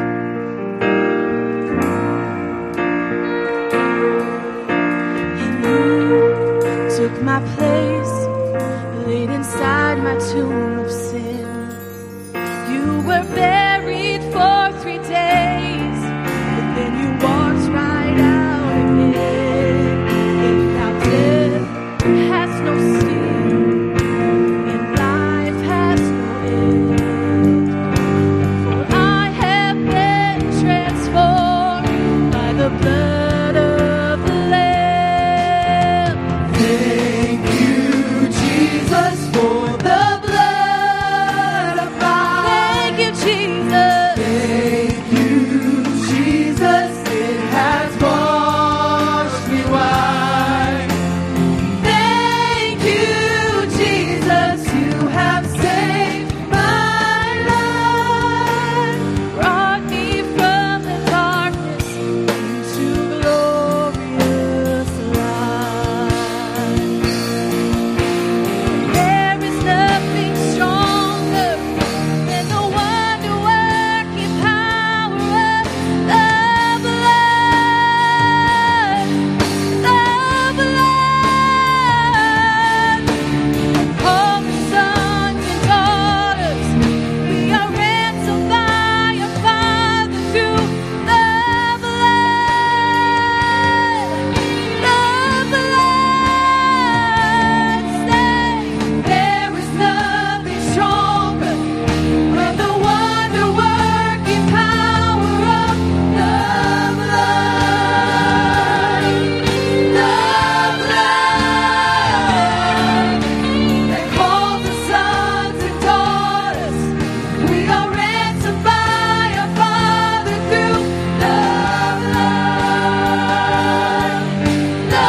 And you took my place, laid inside my tomb of sin. You were buried for 3 days, but then you walked right out again. And now death has no sting, and life has no end. For I have been transformed by the blood of the Lamb. Thank you, Jesus, for the blood applied. Thank you, Jesus. Thank you, Jesus, it has washed me white. Thank you, Jesus, you have saved my life, brought me from the darkness into glorious light. There is nothing stronger than the wonder-working power of the blood, the blood. Oh, sons and daughters, we are ransomed by our Father through the blood, the blood. Say, there is nothing stronger than the wonder-working power of the blood, the blood. That calls us sons and daughters. We are ransomed by our Father through the blood, the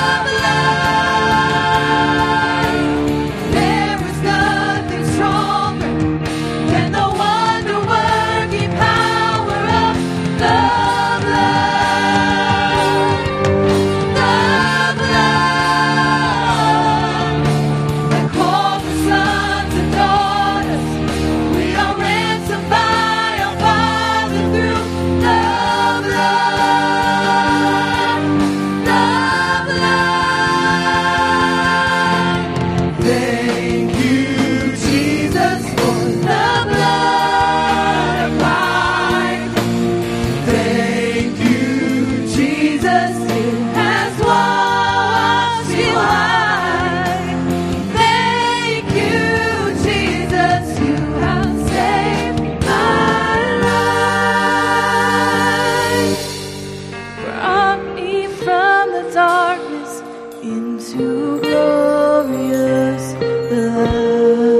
blood. There is nothing stronger than the wonder-working power of the blood, the blood. That calls us sons and daughters. We are ransomed by our Father through the blood, the blood. Thank you, Jesus, for the blood applied. Thank you, Jesus, it has washed me white. Thank you, Jesus, you have saved my life, brought me from the darkness into glorious light.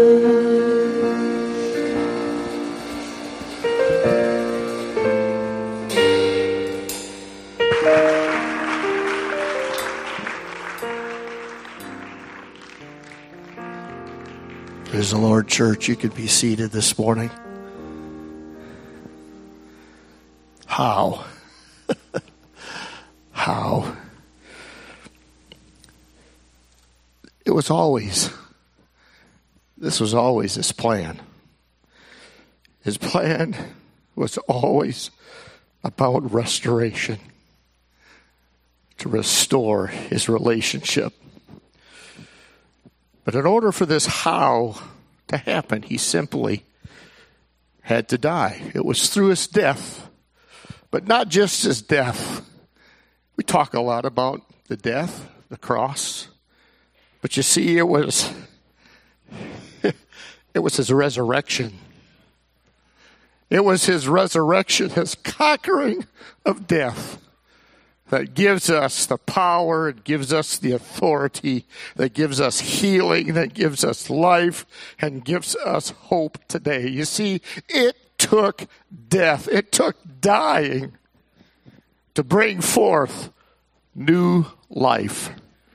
Praise the Lord, church. You could be seated this morning. How? How? was always his plan. His plan was always about restoration, to restore his relationship. But in order for this how to happen, he simply had to die. It was through his death, but not just his death. We talk a lot about the death, the cross, but you see, it was his resurrection. It was his resurrection, his conquering of death, that gives us the power, it gives us the authority, that gives us healing, that gives us life, and gives us hope today. You see, it took death, it took dying to bring forth new life.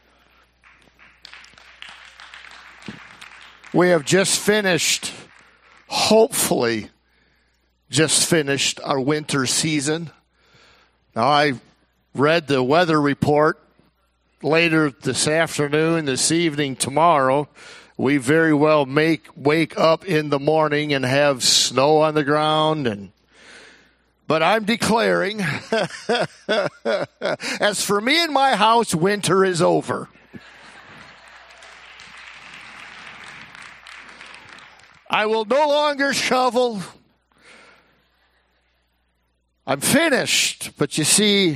We have just finished, hopefully, our winter season. Now, I read the weather report later this afternoon, this evening, tomorrow. We very well wake up in the morning and have snow on the ground. But I'm declaring, as for me and my house, winter is over. I will no longer shovel. I'm finished. But you see,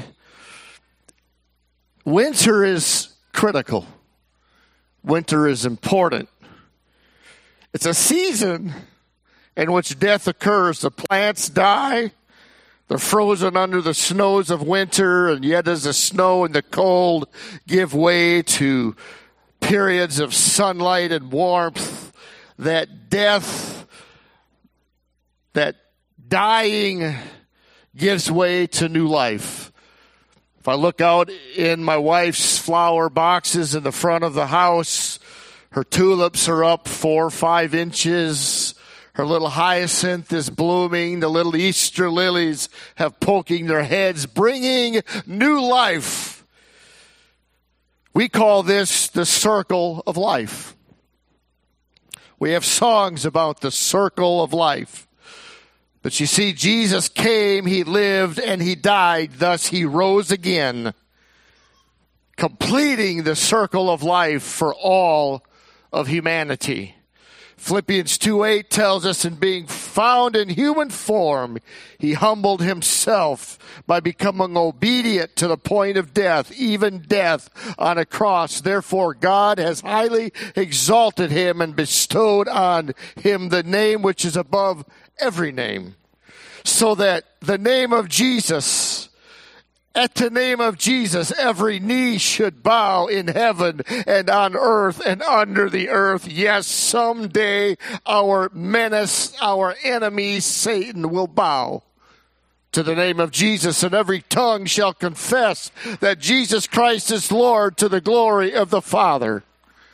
winter is critical. Winter is important. It's a season in which death occurs. The plants die. They're frozen under the snows of winter, and yet as the snow and the cold give way to periods of sunlight and warmth, that death, that dying gives way to new life. If I look out in my wife's flower boxes in the front of the house, her tulips are up 4 or 5 inches. Her little hyacinth is blooming. The little Easter lilies have poking their heads, bringing new life. We call this the circle of life. We have songs about the circle of life. But you see, Jesus came, he lived, and he died. Thus he rose again, completing the circle of life for all of humanity. Philippians 2:8 tells us, in being found in human form, he humbled himself by becoming obedient to the point of death, even death on a cross. Therefore, God has highly exalted him and bestowed on him the name which is above every name, so that the name of Jesus, at the name of Jesus, every knee should bow in heaven and on earth and under the earth. Yes, someday our menace, our enemy, Satan, will bow to the name of Jesus, and every tongue shall confess that Jesus Christ is Lord, to the glory of the Father.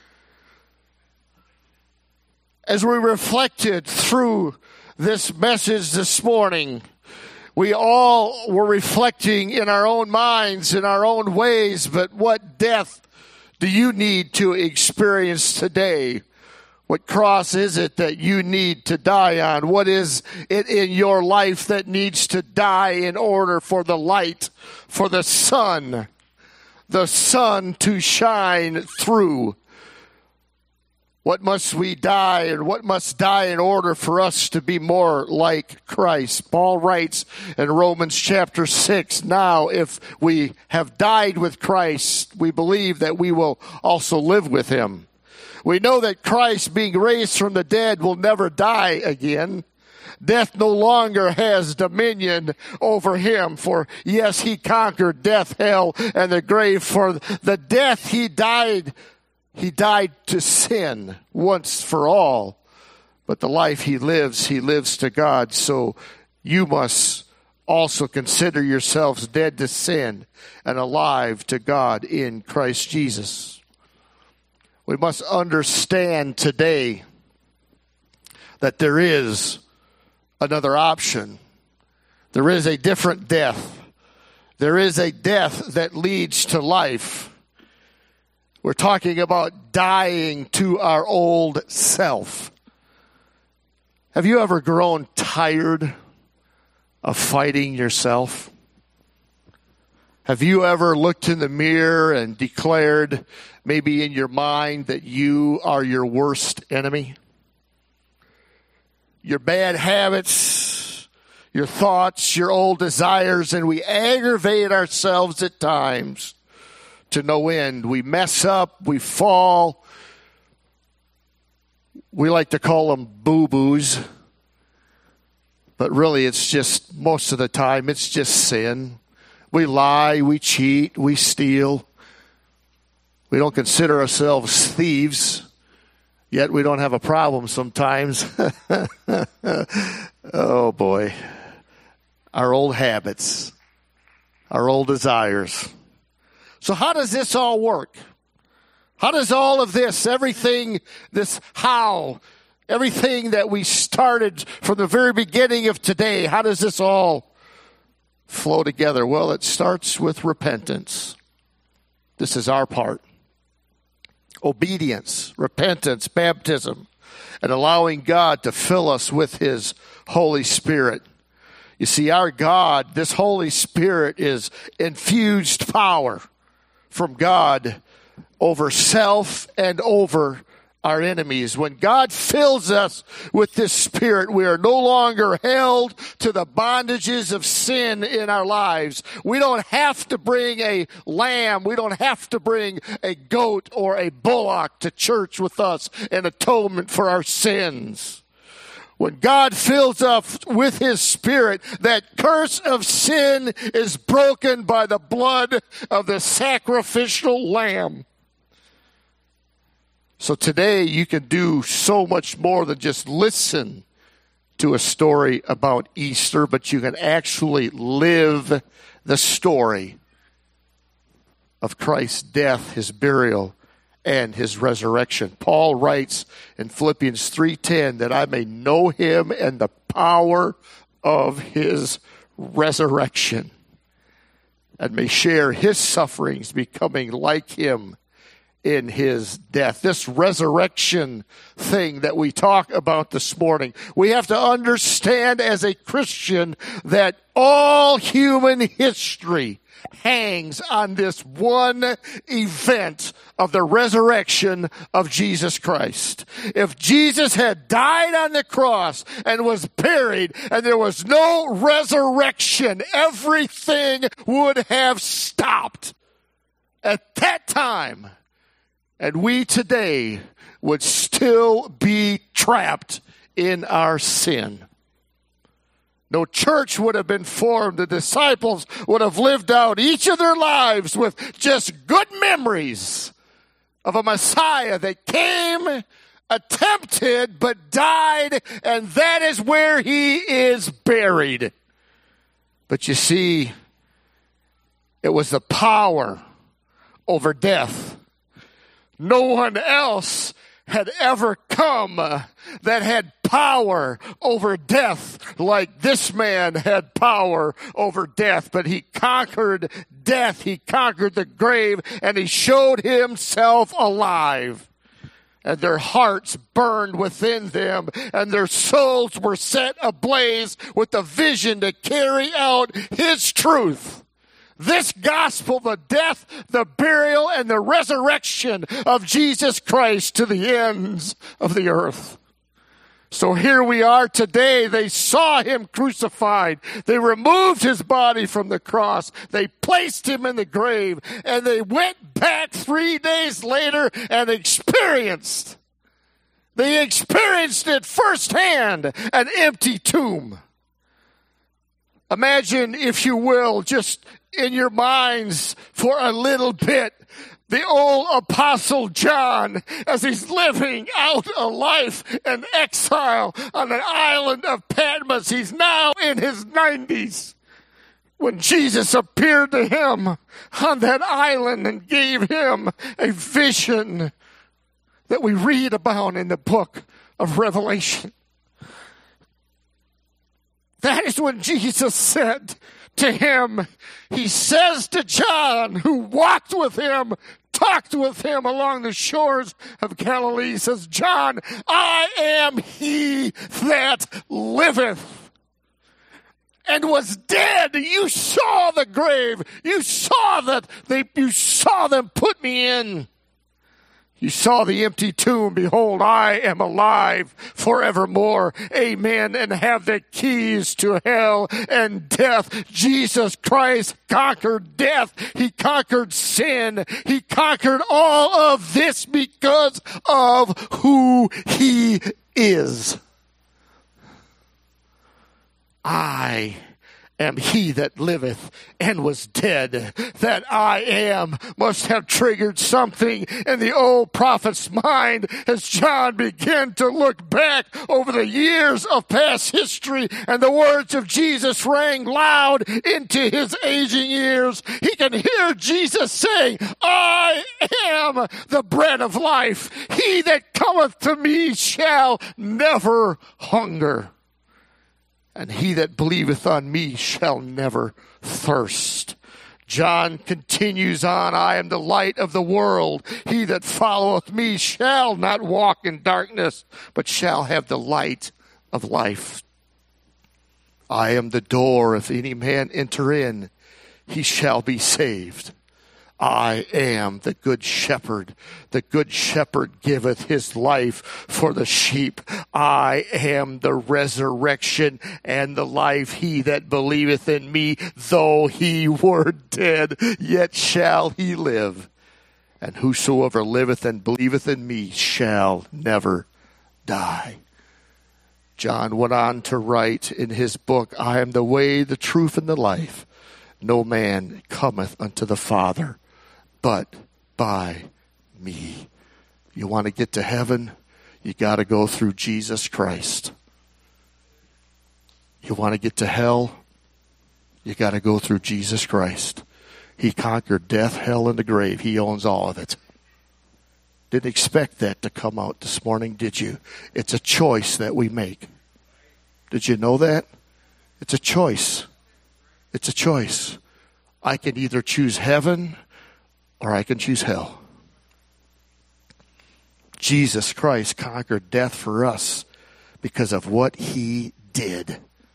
As we reflected through this message this morning, we all were reflecting in our own minds, in our own ways, but what death do you need to experience today? What cross is it that you need to die on? What is it in your life that needs to die in order for the light, for the sun to shine through? What must we die, and what must die in order for us to be more like Christ? Paul writes in Romans chapter 6, now if we have died with Christ, we believe that we will also live with him. We know that Christ, being raised from the dead, will never die again. Death no longer has dominion over him, for yes, he conquered death, hell, and the grave. For the death he died to sin once for all. But the life he lives to God. So you must also consider yourselves dead to sin and alive to God in Christ Jesus. We must understand today that there is another option. There is a different death. There is a death that leads to life. We're talking about dying to our old self. Have you ever grown tired of fighting yourself? Have you ever looked in the mirror and declared, maybe in your mind, that you are your worst enemy? Your bad habits, your thoughts, your old desires, and we aggravate ourselves at times to no end. We mess up, we fall. We like to call them boo-boos. But really, it's just, most of the time, it's just sin. We lie, we cheat, we steal. We don't consider ourselves thieves, yet we don't have a problem sometimes. Oh, boy. Our old habits, our old desires. So how does this all work? How does all of this, everything that we started from the very beginning of today, how does this all flow together? Well, it starts with repentance. This is our part. Obedience, repentance, baptism, and allowing God to fill us with His Holy Spirit. You see, our God, this Holy Spirit, is infused power from God over self and over our enemies. When God fills us with this Spirit, we are no longer held to the bondages of sin in our lives. We don't have to bring a lamb. We don't have to bring a goat or a bullock to church with us in atonement for our sins. When God fills us with His Spirit, that curse of sin is broken by the blood of the sacrificial lamb. So today you can do so much more than just listen to a story about Easter, but you can actually live the story of Christ's death, His burial, and His resurrection. Paul writes in Philippians 3:10 that I may know Him and the power of His resurrection and may share His sufferings, becoming like Him in His death. This resurrection thing that we talk about this morning, we have to understand as a Christian that all human history hangs on this one event of the resurrection of Jesus Christ. If Jesus had died on the cross and was buried and there was no resurrection, everything would have stopped at that time. And we today would still be trapped in our sin. No church would have been formed. The disciples would have lived out each of their lives with just good memories of a Messiah that came, attempted, but died, and that is where He is buried. But you see, it was the power over death. No one else had ever come that had power over death like this man had power over death. But He conquered death. He conquered the grave, and He showed Himself alive. And their hearts burned within them, and their souls were set ablaze with the vision to carry out His truth. This gospel, the death, the burial, and the resurrection of Jesus Christ to the ends of the earth. So here we are today. They saw Him crucified. They removed His body from the cross. They placed Him in the grave. And they went back 3 days later and experienced it firsthand, an empty tomb. Imagine, if you will, just in your minds for a little bit, the old Apostle John as he's living out a life in exile on an island of Patmos. He's now in his 90s when Jesus appeared to him on that island and gave him a vision that we read about in the book of Revelation. That is when Jesus said to him, He says to John, who walked with Him talked with him along the shores of Galilee. He says, John, I am he that liveth and was dead. You saw the grave. You saw you saw them put me in. You saw the empty tomb. Behold, I am alive forevermore. Amen. And have the keys to hell and death. Jesus Christ conquered death. He conquered sin. He conquered all of this because of who he is. I am he that liveth and was dead. That I am must have triggered something in the old prophet's mind as John began to look back over the years of past history, and the words of Jesus rang loud into his aging ears. He can hear Jesus saying, I am the bread of life. He that cometh to me shall never hunger. And he that believeth on me shall never thirst. John continues on, I am the light of the world. He that followeth me shall not walk in darkness, but shall have the light of life. I am the door. If any man enter in, he shall be saved. I am the good shepherd. The good shepherd giveth his life for the sheep. I am the resurrection and the life. He that believeth in me, though he were dead, yet shall he live. And whosoever liveth and believeth in me shall never die. John went on to write in his book, I am the way, the truth, and the life. No man cometh unto the Father but by me. You want to get to heaven? You got to go through Jesus Christ. You want to get to hell? You got to go through Jesus Christ. He conquered death, hell, and the grave. He owns all of it. Didn't expect that to come out this morning, did you? It's a choice that we make. Did you know that? It's a choice. It's a choice. I can either choose heaven or I can choose hell. Jesus Christ conquered death for us because of what he did.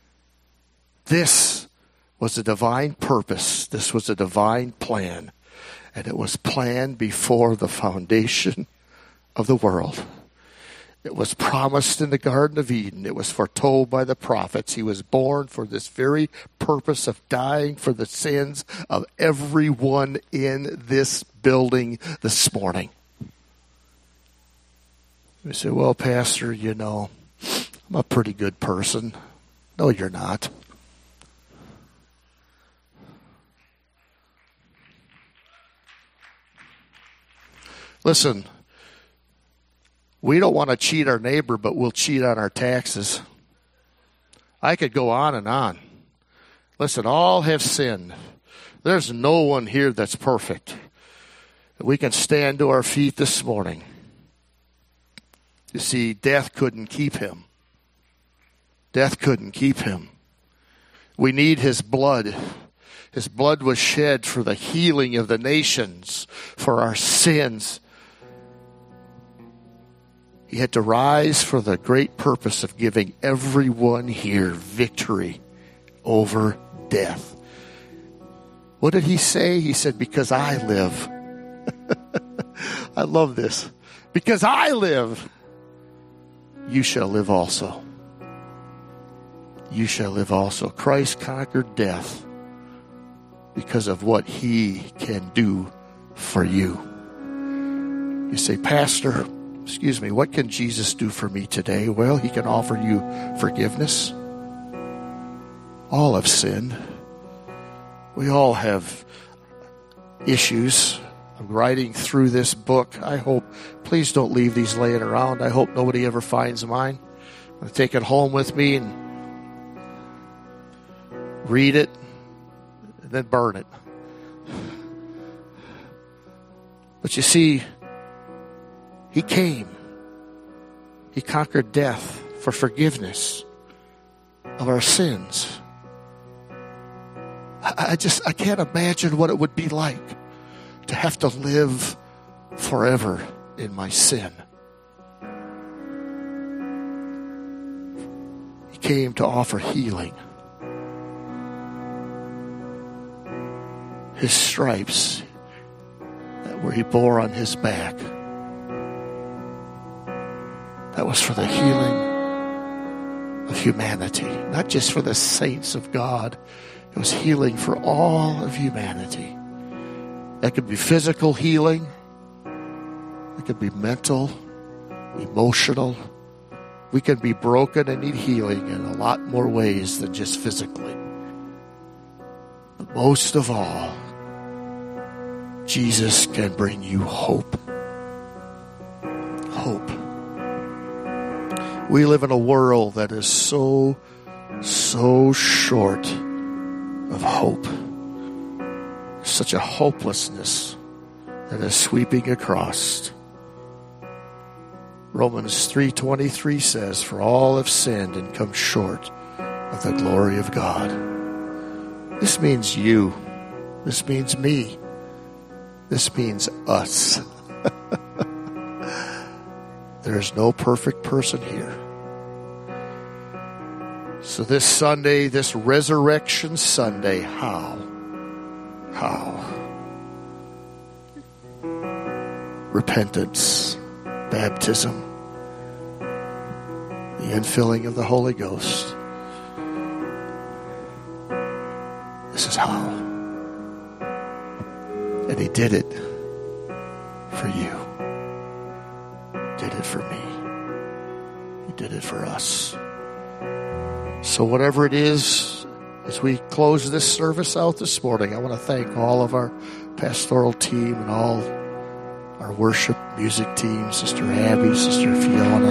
This was a divine purpose. This was a divine plan. And it was planned before the foundation of the world. It was promised in the Garden of Eden. It was foretold by the prophets. He was born for this very purpose of dying for the sins of everyone in this building this morning. You say, well, Pastor, you know, I'm a pretty good person. No, you're not. Listen, we don't want to cheat our neighbor, but we'll cheat on our taxes. I could go on and on. Listen, all have sinned. There's no one here that's perfect. We can stand to our feet this morning. You see, death couldn't keep him. Death couldn't keep him. We need his blood. His blood was shed for the healing of the nations, for our sins. He had to rise for the great purpose of giving everyone here victory over death. What did he say? He said, because I live. I love this. Because I live, you shall live also. You shall live also. Christ conquered death because of what he can do for you. You say, Pastor, excuse me, what can Jesus do for me today? Well, he can offer you forgiveness. All have sinned. We all have issues. I'm writing through this book. I hope, please don't leave these laying around. I hope nobody ever finds mine. I'm going to take it home with me and read it and then burn it. But you see, he came. He conquered death for forgiveness of our sins. I can't imagine what it would be like to have to live forever in my sin. He came to offer healing. His stripes that were he bore on his back, that was for the healing of humanity, not just for the saints of God. It was healing for all of humanity. That could be physical healing. It could be mental, emotional. We can be broken and need healing in a lot more ways than just physically. But most of all, Jesus can bring you hope. Hope. We live in a world that is so short of hope. Such a hopelessness that is sweeping across. Romans 3:23 says, "For all have sinned and come short of the glory of God." This means you. This means me. This means us. There is no perfect person here. So this Sunday, this Resurrection Sunday, how? Repentance, baptism, the infilling of the Holy Ghost. This is how. And he did it for you. Did it for me. He did it for us. So whatever it is, as we close this service out this morning, I want to thank all of our pastoral team and all our worship music team, Sister Abby, Sister Fiona,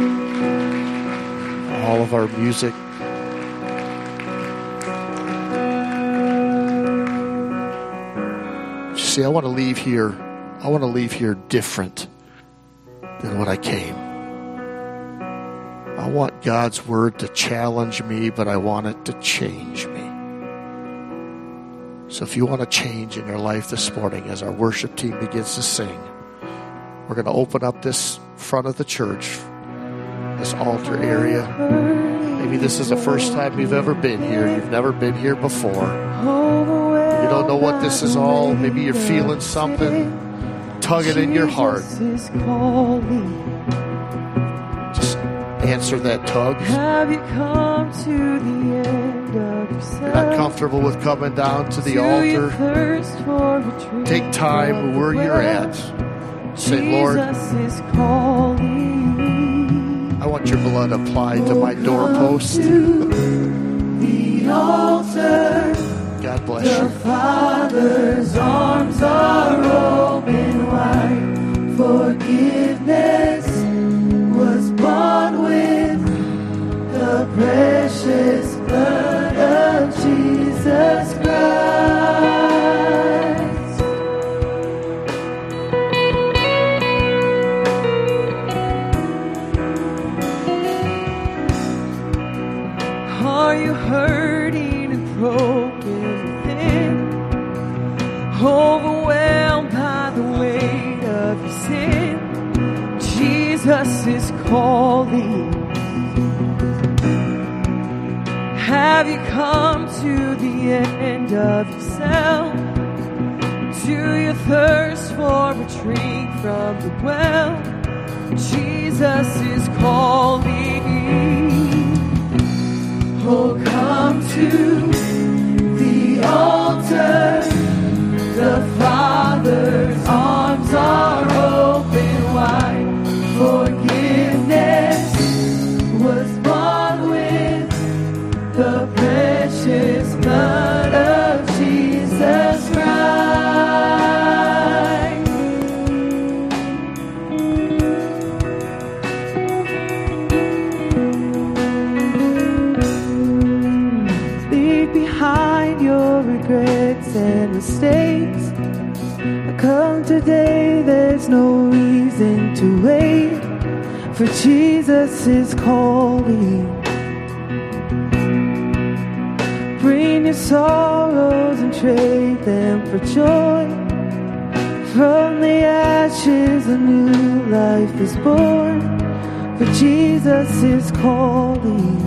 all of our music. See, I want to leave here different than when I came. I want God's word to challenge me, but I want it to change me. So if you want to change in your life this morning as our worship team begins to sing, we're going to open up this front of the church, this altar area. Maybe this is the first time you've ever been here. You've never been here before. You don't know what this is all. Maybe you're feeling something tugging in your heart. Just answer that tug. Have you come to the end of yourself? You're not comfortable with coming down to the altar. Take time where you're at. Say, Lord, I want your blood applied to my doorpost. The altar. God bless The you. Father's arms are open wide. Forgiveness was bought with the precious blood of Jesus Christ. Are you hurting and broken within? Overwhelmed by the weight of your sin? Jesus is calling. Have you come to the end of yourself? Do you thirst for a drink from the well? Jesus is calling. Oh, come to the altar. The Father's arms are open wide. Forgiveness was bought with the precious blood of Jesus Christ. Leave behind your regrets and mistakes. Come today, there's no reason to wait, for Jesus is calling. Bring your sorrows and trade them for joy. From the ashes a new life is born, for Jesus is calling.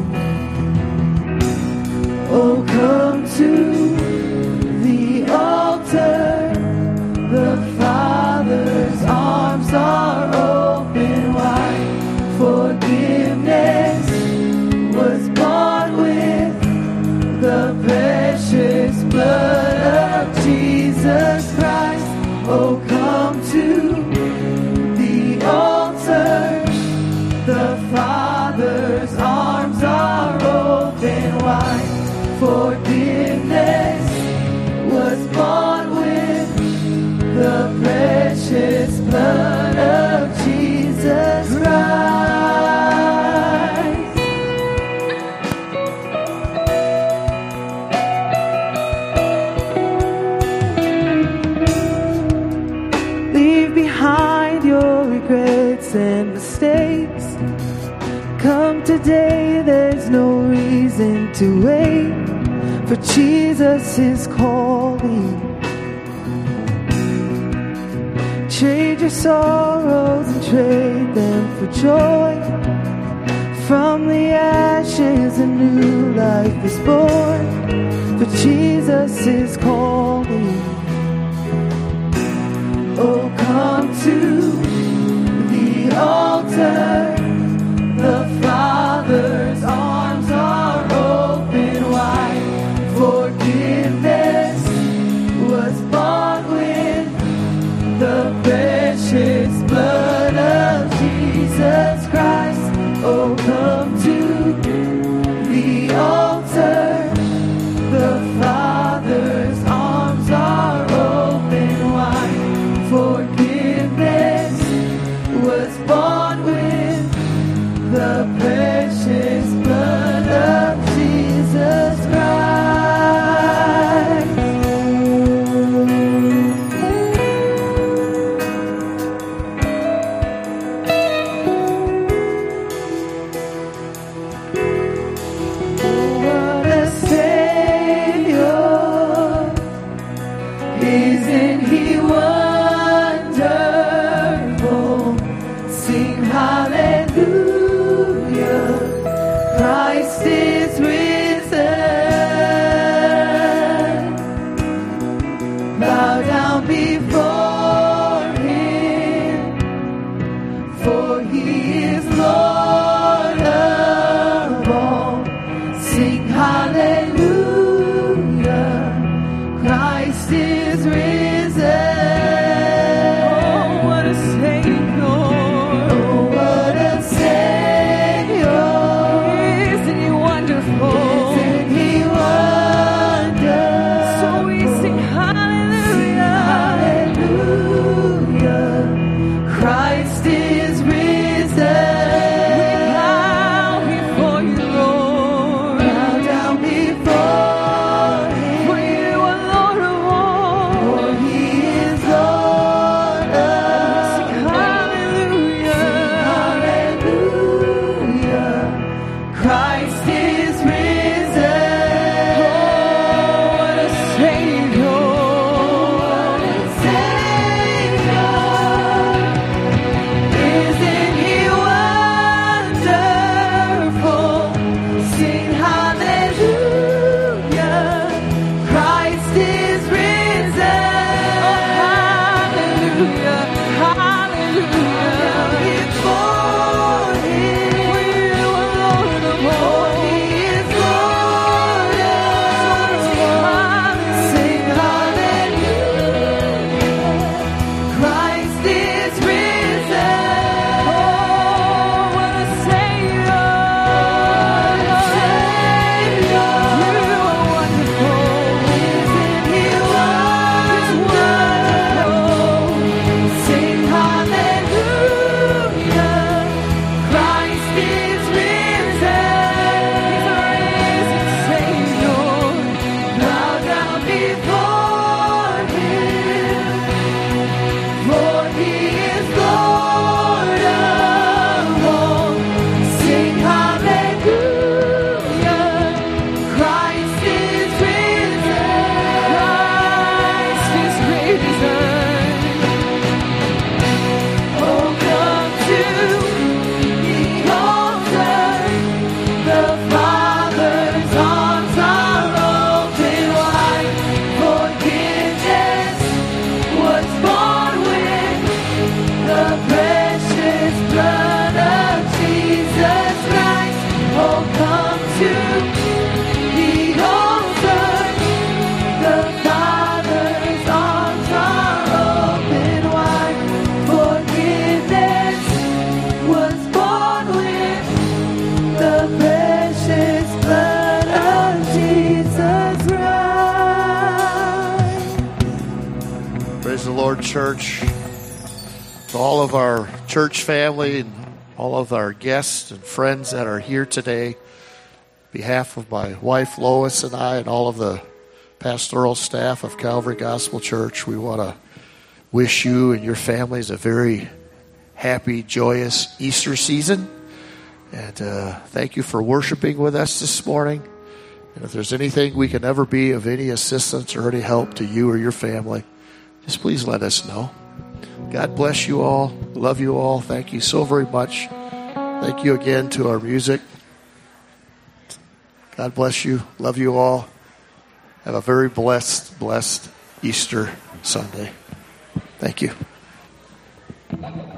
Oh, come to the altar, the Father's arms are open wide. Forgiveness was bought with the precious blood of Jesus Christ. Oh, come to the altar, the Father's arms are open wide. Forgiveness was bought with the precious blood of Jesus Christ. Leave behind your regrets and mistakes. Come today, there's no reason to wait, for Jesus is calling. Trade your sorrows and trade them for joy. From the ashes a new life is born, for Jesus is calling. Oh, come to the altar, the Father's arms are open wide. Forgiveness was bought with the precious blood of Jesus Christ. Oh, come to the altar, the Father's arms are open wide. Forgiveness was bought with the precious blood of Jesus Christ. What a Savior, isn't He wonderful? Sing hallelujah, Christ is risen. Bow down before Him, for He is Lord of all. Sing hallelujah, Christ is risen. Oh, what a Savior. Oh, what a Savior. Isn't He wonderful? Isn't He wonderful? So we sing hallelujah. Sing hallelujah, Christ is risen. Church, to all of our church family, and all of our guests and friends that are here today. On behalf of my wife Lois and I and all of the pastoral staff of Calvary Gospel Church, we want to wish you and your families a very happy, joyous Easter season. And thank you for worshiping with us this morning. And if there's anything we can ever be of any assistance or any help to you or your family, just please let us know. God bless you all. Love you all. Thank you so very much. Thank you again to our music. God bless you. Love you all. Have a very blessed Easter Sunday. Thank you.